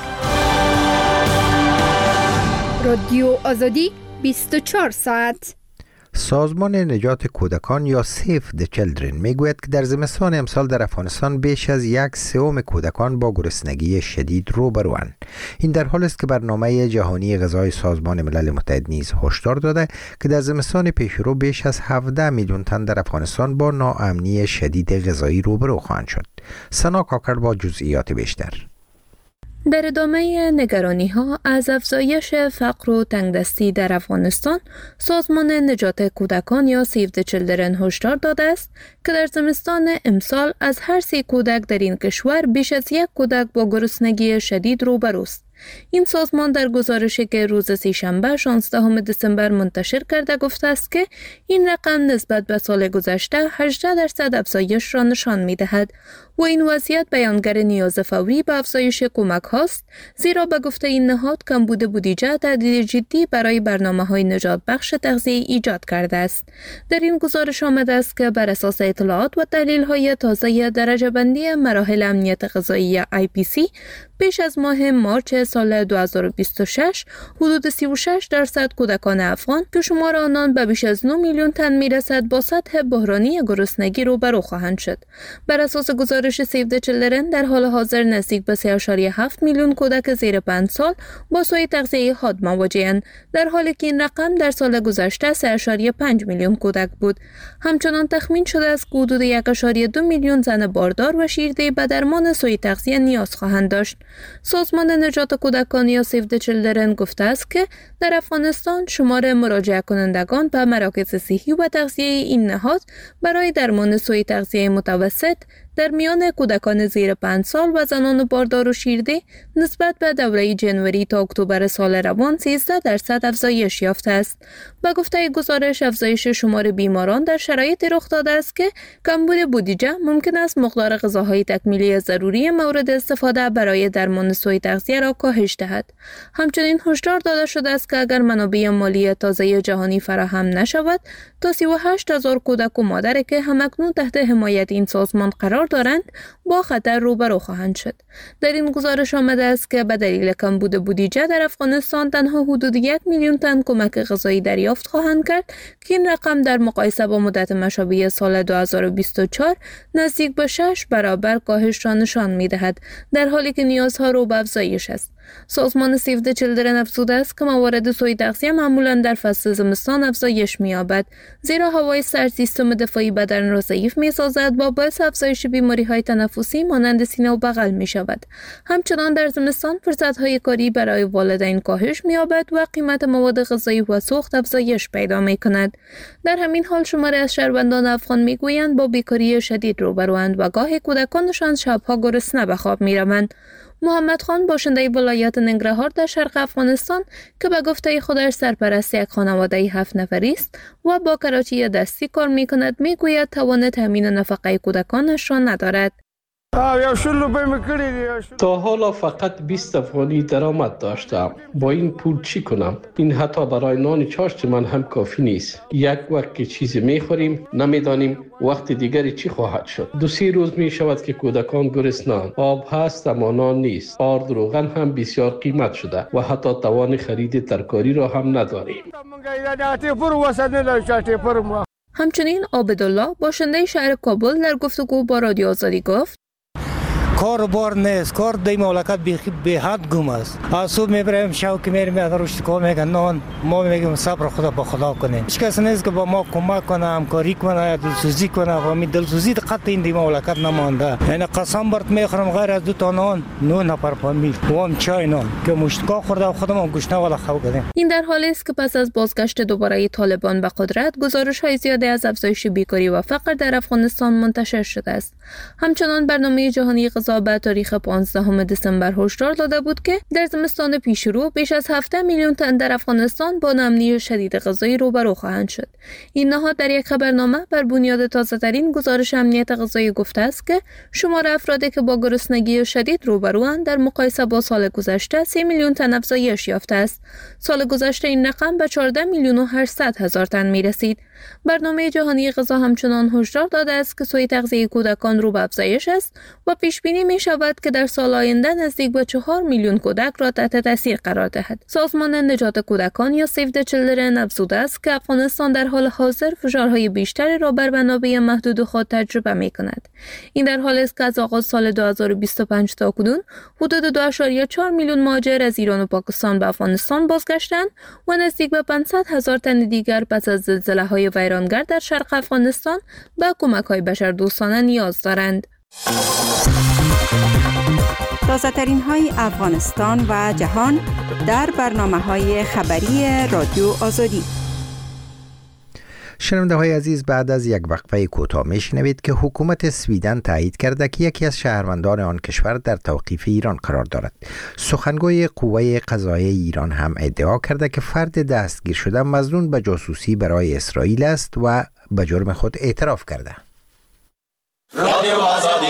رادیو آزادی بیست و چهار ساعت. سازمان نجات کودکان یا سیف د چیلدرن میگوید که در زمستان امسال در افغانستان بیش از یک سوم کودکان با گرسنگی شدید روبروند. این در حالی است که برنامه جهانی غذای سازمان ملل متحد نیز هشدار داده که در زمستان پیشرو بیش از هفده میلیون تن در افغانستان با ناامنی شدید غذایی روبرو خواهند شد. سنا کاکر با جزئیات بیشتر. در ادامه نگرانی ها از افزایش فقر و تنگدستی در افغانستان، سازمان نجات کودکان یا سیو د چیلدرن هشدار داده است که در زمستان امسال از هر سی کودک در این کشور بیش از یک کودک با گرسنگی شدید روبروست. این سازمان در گزارشی که روز سه‌شنبه شانزدهم دسامبر منتشر کرده گفته است که این رقم نسبت به سال گذشته هجده درصد افزایش را نشان می‌دهد و این وضعیت بیانگر نیاز فوری به افزایش کمک هاست، زیرا به گفته این نهاد کمبود بودجه تهدید جدی برای برنامه‌های نجات بخش تغذیه ایجاد کرده است. در این گزارش آمده است که بر اساس اطلاعات و تحلیل‌های تازه درجه بندی مراحل امنیت غذایی آی پی سی پیش از ماه مارچ سال دو هزار و بیست و شش حدود سی و شش درصد کودکان افغان که شمار آنان به بیش از نه میلیون تن میرسد با سطح بحرانی گرسنگی روبرو خواهند شد. بر اساس گزارش سیو د چیلدرن در حال حاضر نزدیک به سه و هفت میلیون کودک زیر پنج سال با سوء تغذیه حاد مواجه‌اند، در حالی که این رقم در سال گذشته سه و پنج میلیون کودک بود. همچنان تخمین شده است که حدود یک و دو میلیون زن باردار و شیرده به درمان سوء تغذیه نیاز خواهند داشت. سازمان نجات کودکان یا سیو د چیلدرن گفته است که در افغانستان شمار مراجعه کنندگان به مراکز صحی و تغذیه این نهاد برای درمان سوء تغذیه متوسط در میان کودکان زیر پنج سال و زنان باردار و شیرده نسبت به دوره جنوری تا اکتبر سال روان سیزده درصد افزایش یافته است. با گفته گزارش، افزایش شمار بیماران در شرایطی رخ داده است که کمبود بودجه ممکن است مقدار غذاهای تکمیلی ضروری مورد استفاده برای درمان سوء تغذیه را کاهش دهد. همچنین هشدار داده شده است که اگر منابع مالی تازه جهانی فراهم نشود، تا سی و هشت هزار کودک و مادر که همکنون تحت حمایت این سازمان قرار دارند با خطر روبرو خواهند شد. در این گزارش آمده است که به دلیل کمبود بودجه در افغانستان تنها حدود یک میلیون تن کمک غذایی دریافت خواهند کرد که این رقم در مقایسه با مدت مشابه سال دو هزار و بیست و چهار نزدیک به شش برابر کاهش را نشان می‌دهد، در حالی که نیازها رو به افزایش است. سازمان سیو د چیلدرن افزوده است که موارد سوء تغذیه معمولا در فصل زمستان افزایش می‌یابد، زیرا هوای سرد سیستم دفاعی بدن را ضعیف می‌سازد و باعث افزایش بیماری‌های تنفسی مانند سینه و بغل می‌شود. همچنان در زمستان فرصت‌های کاری برای والدین کاهش می‌یابد و قیمت مواد غذایی و سوخت افزایش پیدا می‌کند. در همین حال شماری از شهروندان افغان می‌گویند با بیکاری شدید روبروند و گاهی کودکانشان شب‌ها گرسنه به خواب می‌روند. محمد خان باشنده ولایت ننگرهار در شرق افغانستان که به گفته خودش سرپرست یک خانواده هفت نفری است و با کراچی دستی کار می‌کند، می‌گوید توان تامین نفقه کودکانش را ندارد. تا حالا فقط بیست افغانی درآمد داشتم. با این پول چی کنم؟ این حتی برای نان چاشت من هم کافی نیست. یک وقت که چیزی میخوریم نمیدانیم وقت دیگری چی خواهد شد. دو سه روز می شود که کودکان گرسنه‌اند. آب هست اما نان نیست. آرد روغن هم بسیار قیمت شده و حتی توان خرید ترکاری را هم نداریم. همچنین عابدالله باشنده شهر کابل در گفتگو با رادیو آزادی گفت: کار بار نیست، کار در مملکت به حد گم است. از صبح میبریم شب که میریم اگر روش کار میگن نان، ما میگیم صبر خدا با خدا کنیم. هیچ کس نیست که با ما کمک کنه، همکاری کنه، دلسوزی کنه. و می دلسوزی قط این در مملکت نمانده. یعنی قسم برات میخورم غیر از دو تا نان نه نفر فامیل و هم چای نان که مشتکا خورده و خودمون گشنه ولا خواب کردیم. این در حالی است که پس از بازگشت دوباره طالبان به قدرت، گزارش‌های زیادی از افزایش بیکاری و فقر در افغانستان منتشر شده است. همچنان برنامه جهانی غذا به تاریخ پانزدهم دسامبر هشدار داده بود که در زمستان پیشرو بیش از هفت میلیون تن در افغانستان با ناامنی شدید غذایی روبرو خواهند شد. این نهاد در یک خبرنامه بر بنیاد تازه‌ترین گزارش امنیت غذایی گفته است که شمار افرادی که با گرسنگی شدید روبروند در مقایسه با سال گذشته سه میلیون تن افزایش یافته است. سال گذشته این رقم به چهارده میلیون و هشتصد هزار تن می رسید. برنامه جهانی غذا همچنان هشدار داده است که سوء تغذیه کودکان رو به افزایش است و پیش بینی می شود که در سال آینده نزدیک به چهار میلیون کودک را تحت تاثیر قرار دهد. سازمان نجات کودکان یا سیو د چیلدرن افزوده است که افغانستان در حال حاضر فشارهای بیشتری را بر منابع محدود خود تجربه می کند. این در حالی است که از آغاز سال دو هزار و بیست و پنج تا کنون حدود دو ممیز چهار میلیون مهاجر از ایران و پاکستان به افغانستان بازگشتند و نزدیک به پانصد هزار تن دیگر پس از زلزله‌های ویرانگر در شرق افغانستان به کمک‌های بشردوستانه نیاز دارند. تازه ترین های افغانستان و جهان در برنامه های خبری رادیو آزادی. شنونده های عزیز، بعد از یک وقفه کوتاه میشنوید که حکومت سویدن تایید کرده که یکی از شهروندان آن کشور در توقیف ایران قرار دارد. سخنگوی قوه قضاییه ایران هم ادعا کرده که فرد دستگیر شده مظنون به جاسوسی برای اسرائیل است و به جرم خود اعتراف کرده. رادیو آزادی.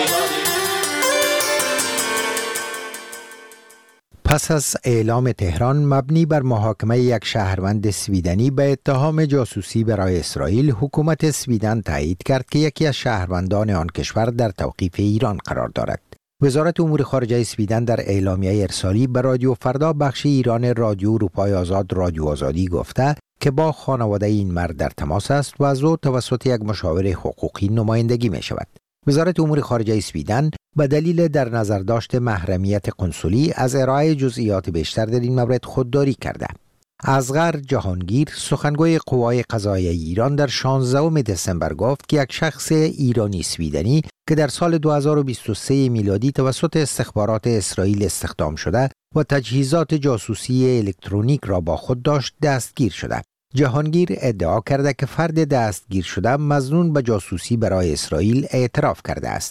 پس از اعلام تهران مبنی بر محاکمه یک شهروند سویدنی به اتهام جاسوسی برای اسرائیل، حکومت سویدن تایید کرد که یکی از شهروندان آن کشور در توقیف ایران قرار دارد. وزارت امور خارجه سویدن در اعلامیه ارسالی به رادیو فردا بخش ایران رادیو اروپای آزاد رادیو آزادی گفته که با خانواده این مرد در تماس است و از او توسط یک مشاور حقوقی نمایندگی می شود. وزارت امور خارجه سویدن به دلیل در نظر داشت محرمیت قنسولی از ارائه جزئیات بیشتر در این مورد خودداری کرده. اصغر جهانگیر، سخنگوی قوای قضاییه ایران، در شانزدهم دسامبر گفت که یک شخص ایرانی سویدنی که در سال دو هزار و بیست و سه میلادی توسط استخبارات اسرائیل استخدام شده و تجهیزات جاسوسی الکترونیک را با خود داشت دستگیر شده. جهانگیر ادعا کرده که فرد دستگیر شده مظنون به جاسوسی برای اسرائیل اعتراف کرده است.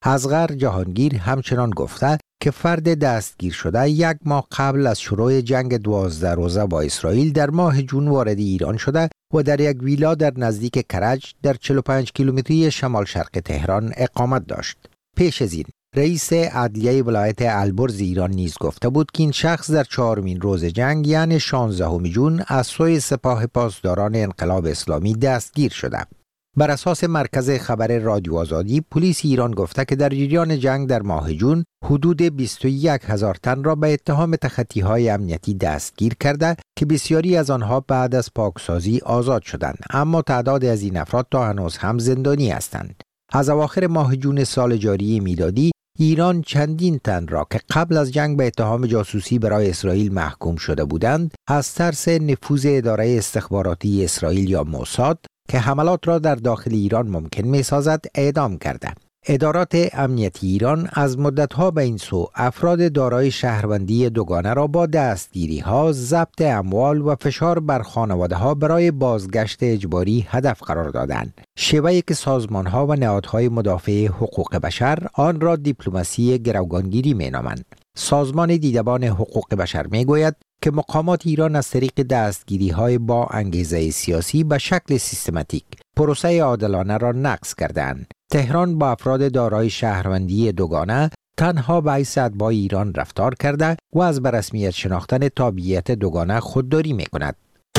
اصغر جهانگیر همچنان گفته که فرد دستگیر شده یک ماه قبل از شروع جنگ دوازده روزه با اسرائیل در ماه جون وارد ایران شده و در یک ویلا در نزدیک کرج در چهل و پنج کیلومتری شمال شرق تهران اقامت داشت. پیش از این رئیس عدلیه ولایت البرز ایران نیز گفته بود که این شخص در چهارمین روز جنگ یعنی شانزدهم جون از سوی سپاه پاسداران انقلاب اسلامی دستگیر شده. بر اساس مرکز خبر رادیو آزادی، پلیس ایران گفته که در جریان جنگ در ماه جون حدود بیست و یک هزار تن را به اتهام تخطی‌های امنیتی دستگیر کرده که بسیاری از آنها بعد از پاکسازی آزاد شدند، اما تعداد از این افراد تا هنوز هم زندانی هستند. از اواخر ماه جون سال جاری میلادی ایران چندین تن را که قبل از جنگ به اتهام جاسوسی برای اسرائیل محکوم شده بودند از ترس نفوذ اداره استخباراتی اسرائیل یا موساد که حملات را در داخل ایران ممکن می سازد اعدام کرده. ادارات امنیتی ایران از مدتها به این سو افراد دارای شهروندی دوگانه را با دستگیری ها، ضبط اموال و فشار بر خانواده ها برای بازگشت اجباری هدف قرار دادند. شیوهی که سازمان ها و نهادهای مدافع حقوق بشر آن را دیپلماسی گروگانگیری می نامند. سازمان دیدبان حقوق بشر می گوید که مقامات ایران از طریق دستگیری های با انگیزه سیاسی به شکل سیستماتیک پروسه عادلانه را نقض کردند. تهران با افراد دارای شهروندی دوگانه تنها به حیث اتباع ایران رفتار کرده و از به رسمیت شناختن تابعیت دوگانه خودداری می کند.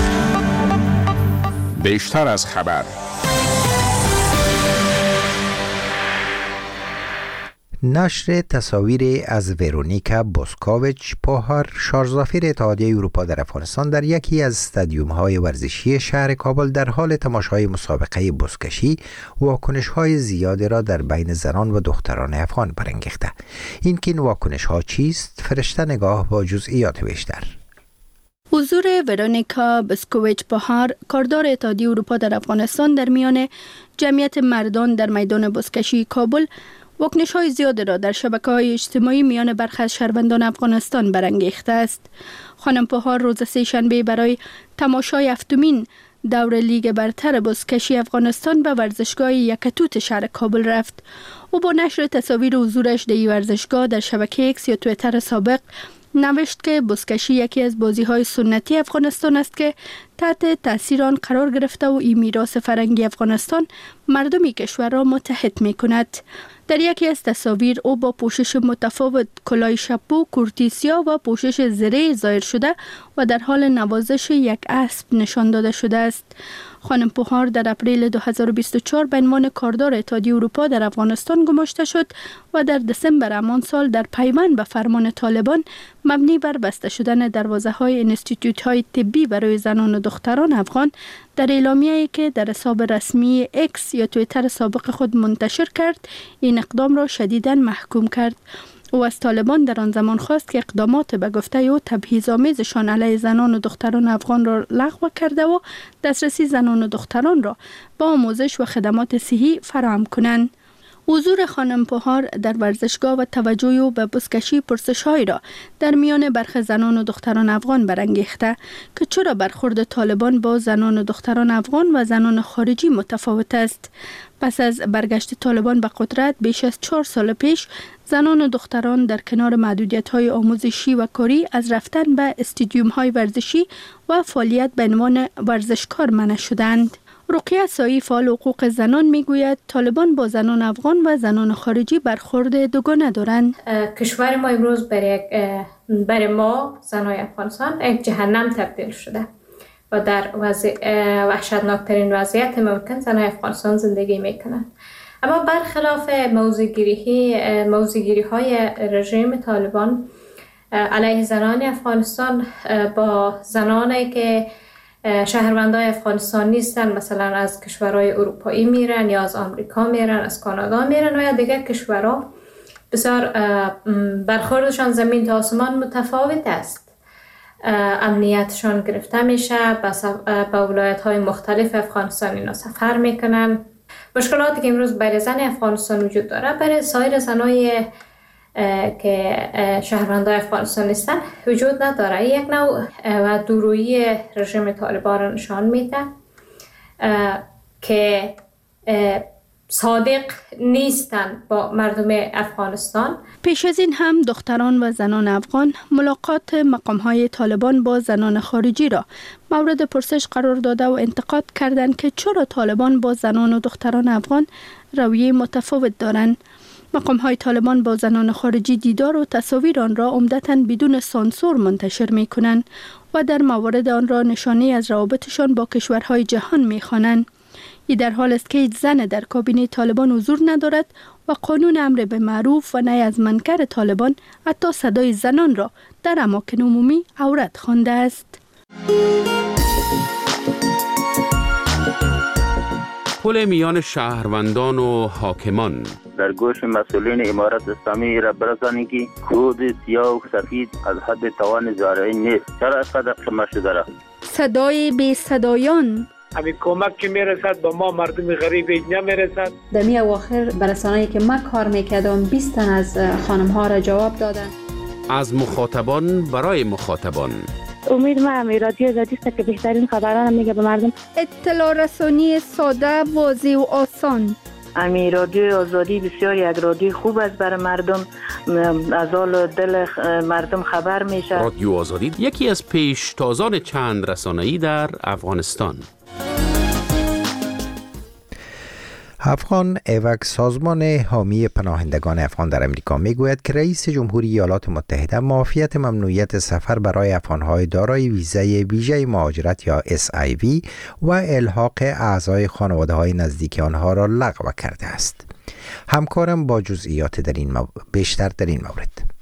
بیشتر از خبر. نشر تصاویر از ورونیکا بوسکوویچ پوهار، شارژزافیر اتحادیه اروپا در افغانستان، در یکی از استادیوم‌های ورزشی شهر کابل در حال تماشای مسابقه بزکشی واکنش‌های زیادی را در بین زنان و دختران افغان برانگیخته. این که این واکنش‌ها چیست؟ فرشته نگاه با جزئیات بیشتر. حضور ورونیکا بوسکوویچ پوهار، کاردار اتحادیه اروپا در افغانستان، در میان جمعیت مردان در میدان بزکشی کابل واکنش‌های زیاد را در شبکه‌های اجتماعی میان برخی از شهروندان افغانستان برانگیخته است. خانم پوهار روز سه‌شنبه برای تماشای هفتمین دور لیگ برتر بزکشی افغانستان به ورزشگاه یکتوت شهر کابل رفت. او با نشر تصاویر حضورش در این ورزشگاه در شبکه ایکس یا توییتر سابق نوشت که بزکشی یکی از بازی‌های سنتی افغانستان است که تحت تاثیر آن قرار گرفته و این میراث فرهنگی افغانستان مردمی کشور را متحد می‌کند. در یکی از تصاویر او با پوشش متفاوت، کلاه شپو، کورتی سیاه و پوشش زره ظاهر شده و در حال نوازش یک اسب نشان داده شده است. خانم پوهار در اپریل دو هزار و بیست و چهار به عنوان کاردار اتحادیه اروپا در افغانستان گماشته شد و در دسامبر همان سال در پیوند به فرمان طالبان مبنی بر بسته شدن دروازه‌های انستیتوت‌های طبی برای زنان و دختران افغان در اعلامیه‌ای که در حساب رسمی ایکس یا توییتر سابق خود منتشر کرد، این اقدام را شدیداً محکوم کرد. او از طالبان در آن زمان خواست که اقدامات به گفته او تبعیض‌آمیزشان علیه زنان و دختران افغان را لغو کرده و دسترسی زنان و دختران را با آموزش و خدمات صحی فراهم کنند. حضور خانم پوهار در ورزشگاه و توجه او به بزکشی پرسش‌هایی را در میان برخی زنان و دختران افغان برانگیخته که چرا برخورد طالبان با زنان و دختران افغان و زنان خارجی متفاوت است. پس از برگشت طالبان به قدرت بیش از چهار سال پیش، زنان و دختران در کنار محدودیت‌های آموزشی و کاری از رفتن به استادیوم‌های ورزشی و فعالیت به عنوان ورزشکار منع شدند. رقیه سایی، فعال حقوق زنان، میگوید طالبان با زنان افغان و زنان خارجی برخورد دوگانه دارند. کشور ما امروز برای برای ما زنای افغانستان یک جهنم تبدیل شده و در وضع وحشتناکترین وضعیت ممکن زنای افغانستان زندگی میکنند. اما برخلاف موضوعگیری موضوعگیری های رژیم طالبان علیه زنان افغانستان، با زنانی که شهروندای افغانستان نیستن، مثلا از کشورهای اروپایی میرن یا از آمریکا میرن، از کانادا میرن و یا دیگر کشورها، بسیار برخوردشان زمین تا آسمان متفاوت است. امنیتشان گرفته میشه، به ولایت های مختلف افغانستان اینا سفر میکنن. مشکلاتی که امروز برای زن افغانستان وجود داره برای سایر زنای که شهروندای افغانستان نیستن وجود نداره. یک نوع و دورویی رژیم طالبان را نشان میده که صادق نیستند با مردم افغانستان. پیش از این هم دختران و زنان افغان ملاقات مقام‌های طالبان با زنان خارجی را مورد پرسش قرار داده و انتقاد کردند که چرا طالبان با زنان و دختران افغان رویه متفاوت دارند. مقام‌های طالبان با زنان خارجی دیدار و تصاویر آن را عمدتاً بدون سانسور منتشر می‌کنند و در موارد آن را نشانه از روابطشان با کشورهای جهان می‌خوانند. این در حال است که هیچ زن در کابینه طالبان حضور ندارد و قانون امر به معروف و نهی از منکر طالبان حتی صدای زنان را در اماکن عمومی عورت خوانده است. پل میان شهروندان و حاکمان در گوش مسئولین امارت اسلامی را برسانید که کود سیاه و سفید از حد توان زارعی نیست. چرا اینقدر قمه شده را؟ صدای بی صدایان همین کمک که میرسد به ما مردم غریب نمیرسد. در می اواخر برسانه‌ای که ما کار میکردم بیست تن از خانم ها را جواب دادن. از مخاطبان برای مخاطبان. امید ما همی رادیو آزادی است که بهترین خبران میگه به مردم. اطلاع رسانی ساده، واضح و آسان. امی رادیو آزادی بسیار یک رادیو خوب است برای مردم، از حال دل مردم خبر میشه. رادیو آزادی یکی از پیشتازان چند رسانه‌ای در افغانستان. افغان ایوک سازمان حامی پناهندگان افغان در امریکا میگوید که رئیس جمهوری ایالات متحده معافیت ممنوعیت سفر برای افغان‌های دارای ویزای ویژه مهاجرت یا اس آی وی و الحاق اعضای خانواده‌های نزدیک آنها را لغو کرده است. همکارم با جزئیات در این مو... بیشتر در این مورد.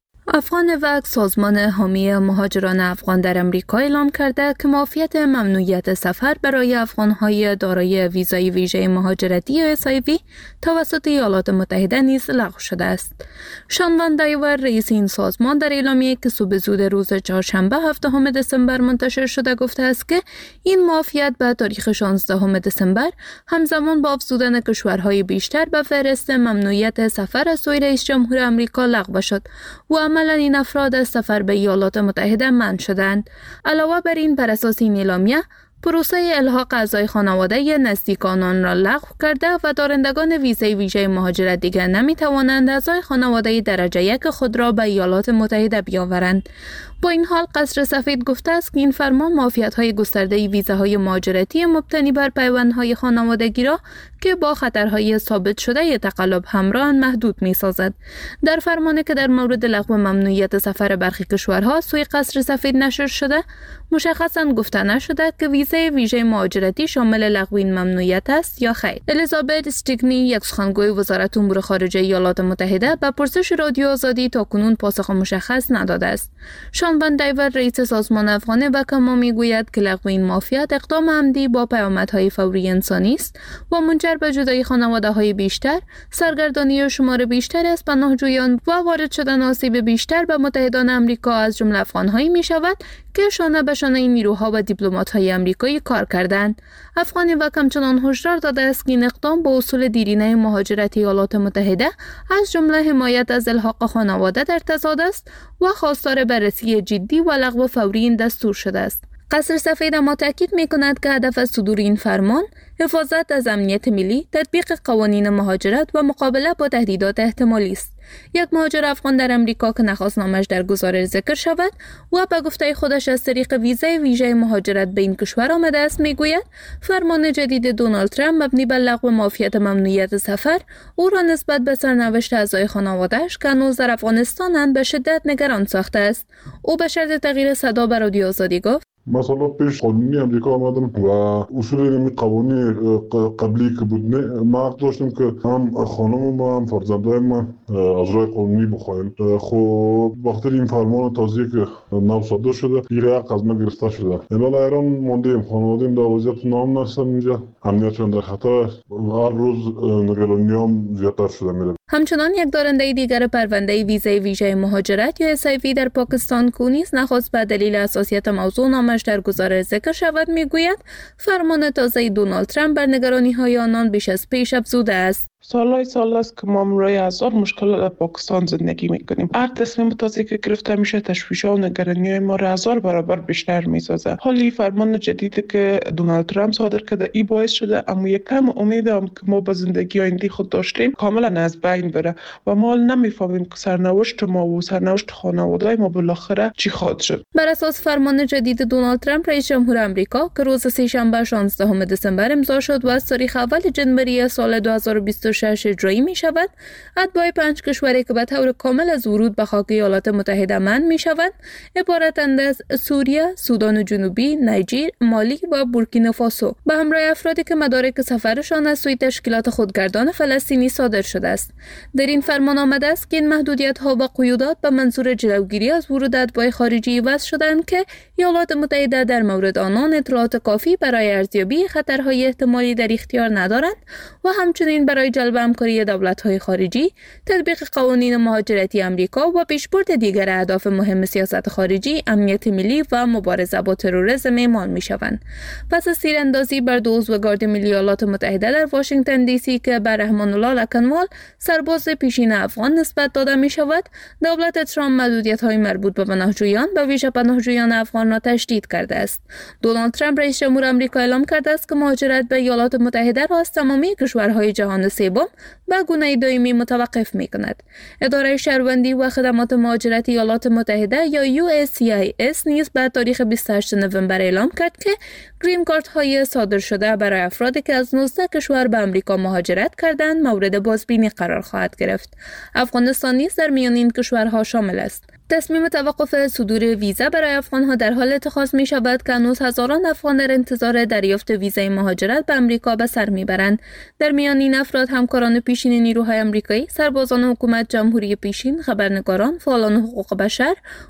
افغان ایوک سازمان حامی مهاجران افغان در امریکا اعلام کرده که معافیت ممنوعیت سفر برای افغان‌های دارای ویزای ویژه مهاجرتی یا اس آی وی توسط ایالات متحده نیز لغو شده است. شان وان دایور رئیس این سازمان در اعلامیه‌ای که صبح زود روز چهارشنبه هفتم دسامبر منتشر شده گفته است که این معافیت به تاریخ شانزدهم دسامبر همزمان با افزودن کشورهای بیشتر به فهرست ممنوعیت سفر از سوی رئیس جمهور آمریکا لغو شد و عملاً این افراد از سفر به ایالات متحده منع شدند. علاوه بر این، بر اساس این اعلامیه پروسه الحاق اعضای خانواده نزدیکان آن را لغو کرده و دارندگان ویزای ویژه مهاجرت دیگر نمی توانند اعضای خانواده درجه یک خود را به ایالات متحده بیاورند. با این حال قصر سفید گفته است که این فرمان معافیت‌های گسترده ویزاهای مهاجرتی مبتنی بر پیوندهای خانوادگی را که با خطرهای ثابت شده تقلب همراه محدود می‌سازد. در فرمانی که در مورد لغو ممنوعیت سفر برخی کشورها سوی قصر سفید نشر شده، مشخصاً گفته نشده که ویزای ویژه مهاجرتی شامل لغو این ممنوعیت است یا خیر. الیزابت استیگنی، یک سخنگوی وزارت امور خارجه ایالات متحده، به پرسش رادیو آزادی تاکنون پاسخ مشخص نداده است. شان وان دایور رئیس سازمان افغان ایوک ما میگوید که لغو این معافیت اقدام عمدی با پیامدهای فوری انسانی است و منجر به جدایی خانواده‌های بیشتر، سرگردانی شمار بیشتر از پناهجویان و وارد شدن آسیب بیشتر به متحدان آمریکا از جمله افغان‌هایی می‌شود که شانه به شانه این نیروها و دیپلمات‌های آمریکایی کار کردند. افغان ایوک همچنان هشدار داده است که این اقدام با اصول دیرینه مهاجرت ایالات متحده از جمله حمایت از الحاق خانواده در تضاد است و خواستار بررسی جدی و لغو فوری این دستور شده است. قصر سفید اما تاکید می‌کند که هدف از صدور این فرمان حفاظت از امنیت ملی، تطبیق قوانین مهاجرت و مقابله با تهدیدات احتمالی است. یک مهاجر افغان در امریکا که نخواستنامه‌اش در گزارش ذکر شود و به گفته خودش از طریق ویزای ویژه مهاجرت به این کشور آمده است میگوید فرمان جدید دونالد ترامپ مبنی بر لغو معافیت ممنوعیت سفر او را نسبت به سرنوشت اعضای خانواده‌اش که هنوز در افغانستانند به شدت نگران ساخته است. او به شرط تغییر صدا به رادیو آزادی گفت: مثلا پیش قانونی امریکا آمدن و اصول این قوانین قبلی که بود ما داشتیم که هم خانم ما هم فرزندای ما از راه قانونی بخواهیم. خب وقتی این فرمان تازه که نو صادر شده گیره حق از ما گرفته شده. امال ایران موندیم، خانواده‌ام در وضعیت نام هستن اینجا، امنیتشون در خطر است. هر روز نگرانی هم زیادتر شده میره. همچنان یک دارنده دیگر پرونده ویزای ویژه مهاجرت یا اس آی وی در پاکستان که نیز نخواست به دلیل حساسیت موضوع نامش در گزارش ذکر شود میگوید فرمان تازه دونالد ترامپ بر نگرانی‌های آنان بیش از پیش افزوده است. سالهای سال است که ما برای هزار مشکل در پاکستان زندگی میکنیم. هر تصمیم تازه که گرفته میشه تشویش‌ها و نگرانی‌های ما را هزار برابر بیشتر میسازه. حالی فرمان جدیدی که دونالد ترامپ صادر کرده ای باعث شده اما یک کم امیدم که ما به زندگی آینده خود داشتیم کاملا از بین بره و ما نمیفهمیم که سرنوشت ما و سرنوشت خانواده‌های ما بالاخره چی خواهد شد. بر اساس فرمان جدید دونالد ترامپ رئیس جمهور آمریکا که روز سه‌شنبه شانزدهم دسامبر امضا شد و از تاریخ اول جنوری سال دو هزار و بیست و شش اجرایی می شود، اتباع پنج کشوری که به طور کامل از ورود به خاک ایالات متحده منع می شوند عبارتند از سوریه، سودان جنوبی، نیجر، مالی و بورکینافاسو به همراه افرادی که مدارک سفرشان از سوی تشکیلات خودگردان فلسطینی صادر شده است. در این فرمان آمده است که این محدودیت‌ها و قیودات به منظور جلوگیری از ورود اتباع خارجی وضع شدند که ایالات متحده در مورد آنان اطلاعات کافی برای ارزیابی خطرهای احتمالی در اختیار ندارند و همچنین برای جلب همکاری دولت‌های خارجی، تطبیق قوانین مهاجرتی آمریکا و پیشبرد دیگر اهداف مهم سیاست خارجی، امنیت ملی و مبارزه با تروریسم اعمال می‌شوند. پس از تیراندازی بر دو عضو گارد ملی ایالات متحده در واشنگتن دی سی که به رحمان الله لکنوال سرباز پیشین افغان نسبت داده می‌شود، دولت ترامپ محدودیت‌های مربوط به پناهجویان به ویژه پناهجویان افغان را تشدید کرده است. دونالد ترامپ رئیس جمهور آمریکا اعلام کرده است که مهاجرت به ایالات متحده را از تمامی کشورهای جهان سوم به گونه دائمی متوقف می‌کند. اداره شهروندی و خدمات مهاجرت ایالات متحده یا یو اس سی آی اس نیز به تاریخ بیست و هشتم نوامبر اعلام کرد که گرین کارت های صادر شده برای افرادی که از نوزده کشور به آمریکا مهاجرت کردند مورد بازبینی قرار خواهد گرفت. افغانستان نیز در میان این کشورها شامل است. تصمیم توقف صدور ویزا برای افغان‌ها در حال اتخاذ می شود که هنوز هزاران افغان در انتظار دریافت ویزای مهاجرت به آمریکا به سر میبرند. در میان این افراد همکاران پیشین نیروهای آمریکایی، سربازان حکومت جمهوری پیشین، خبرنگاران، فعالان حقوق بشر،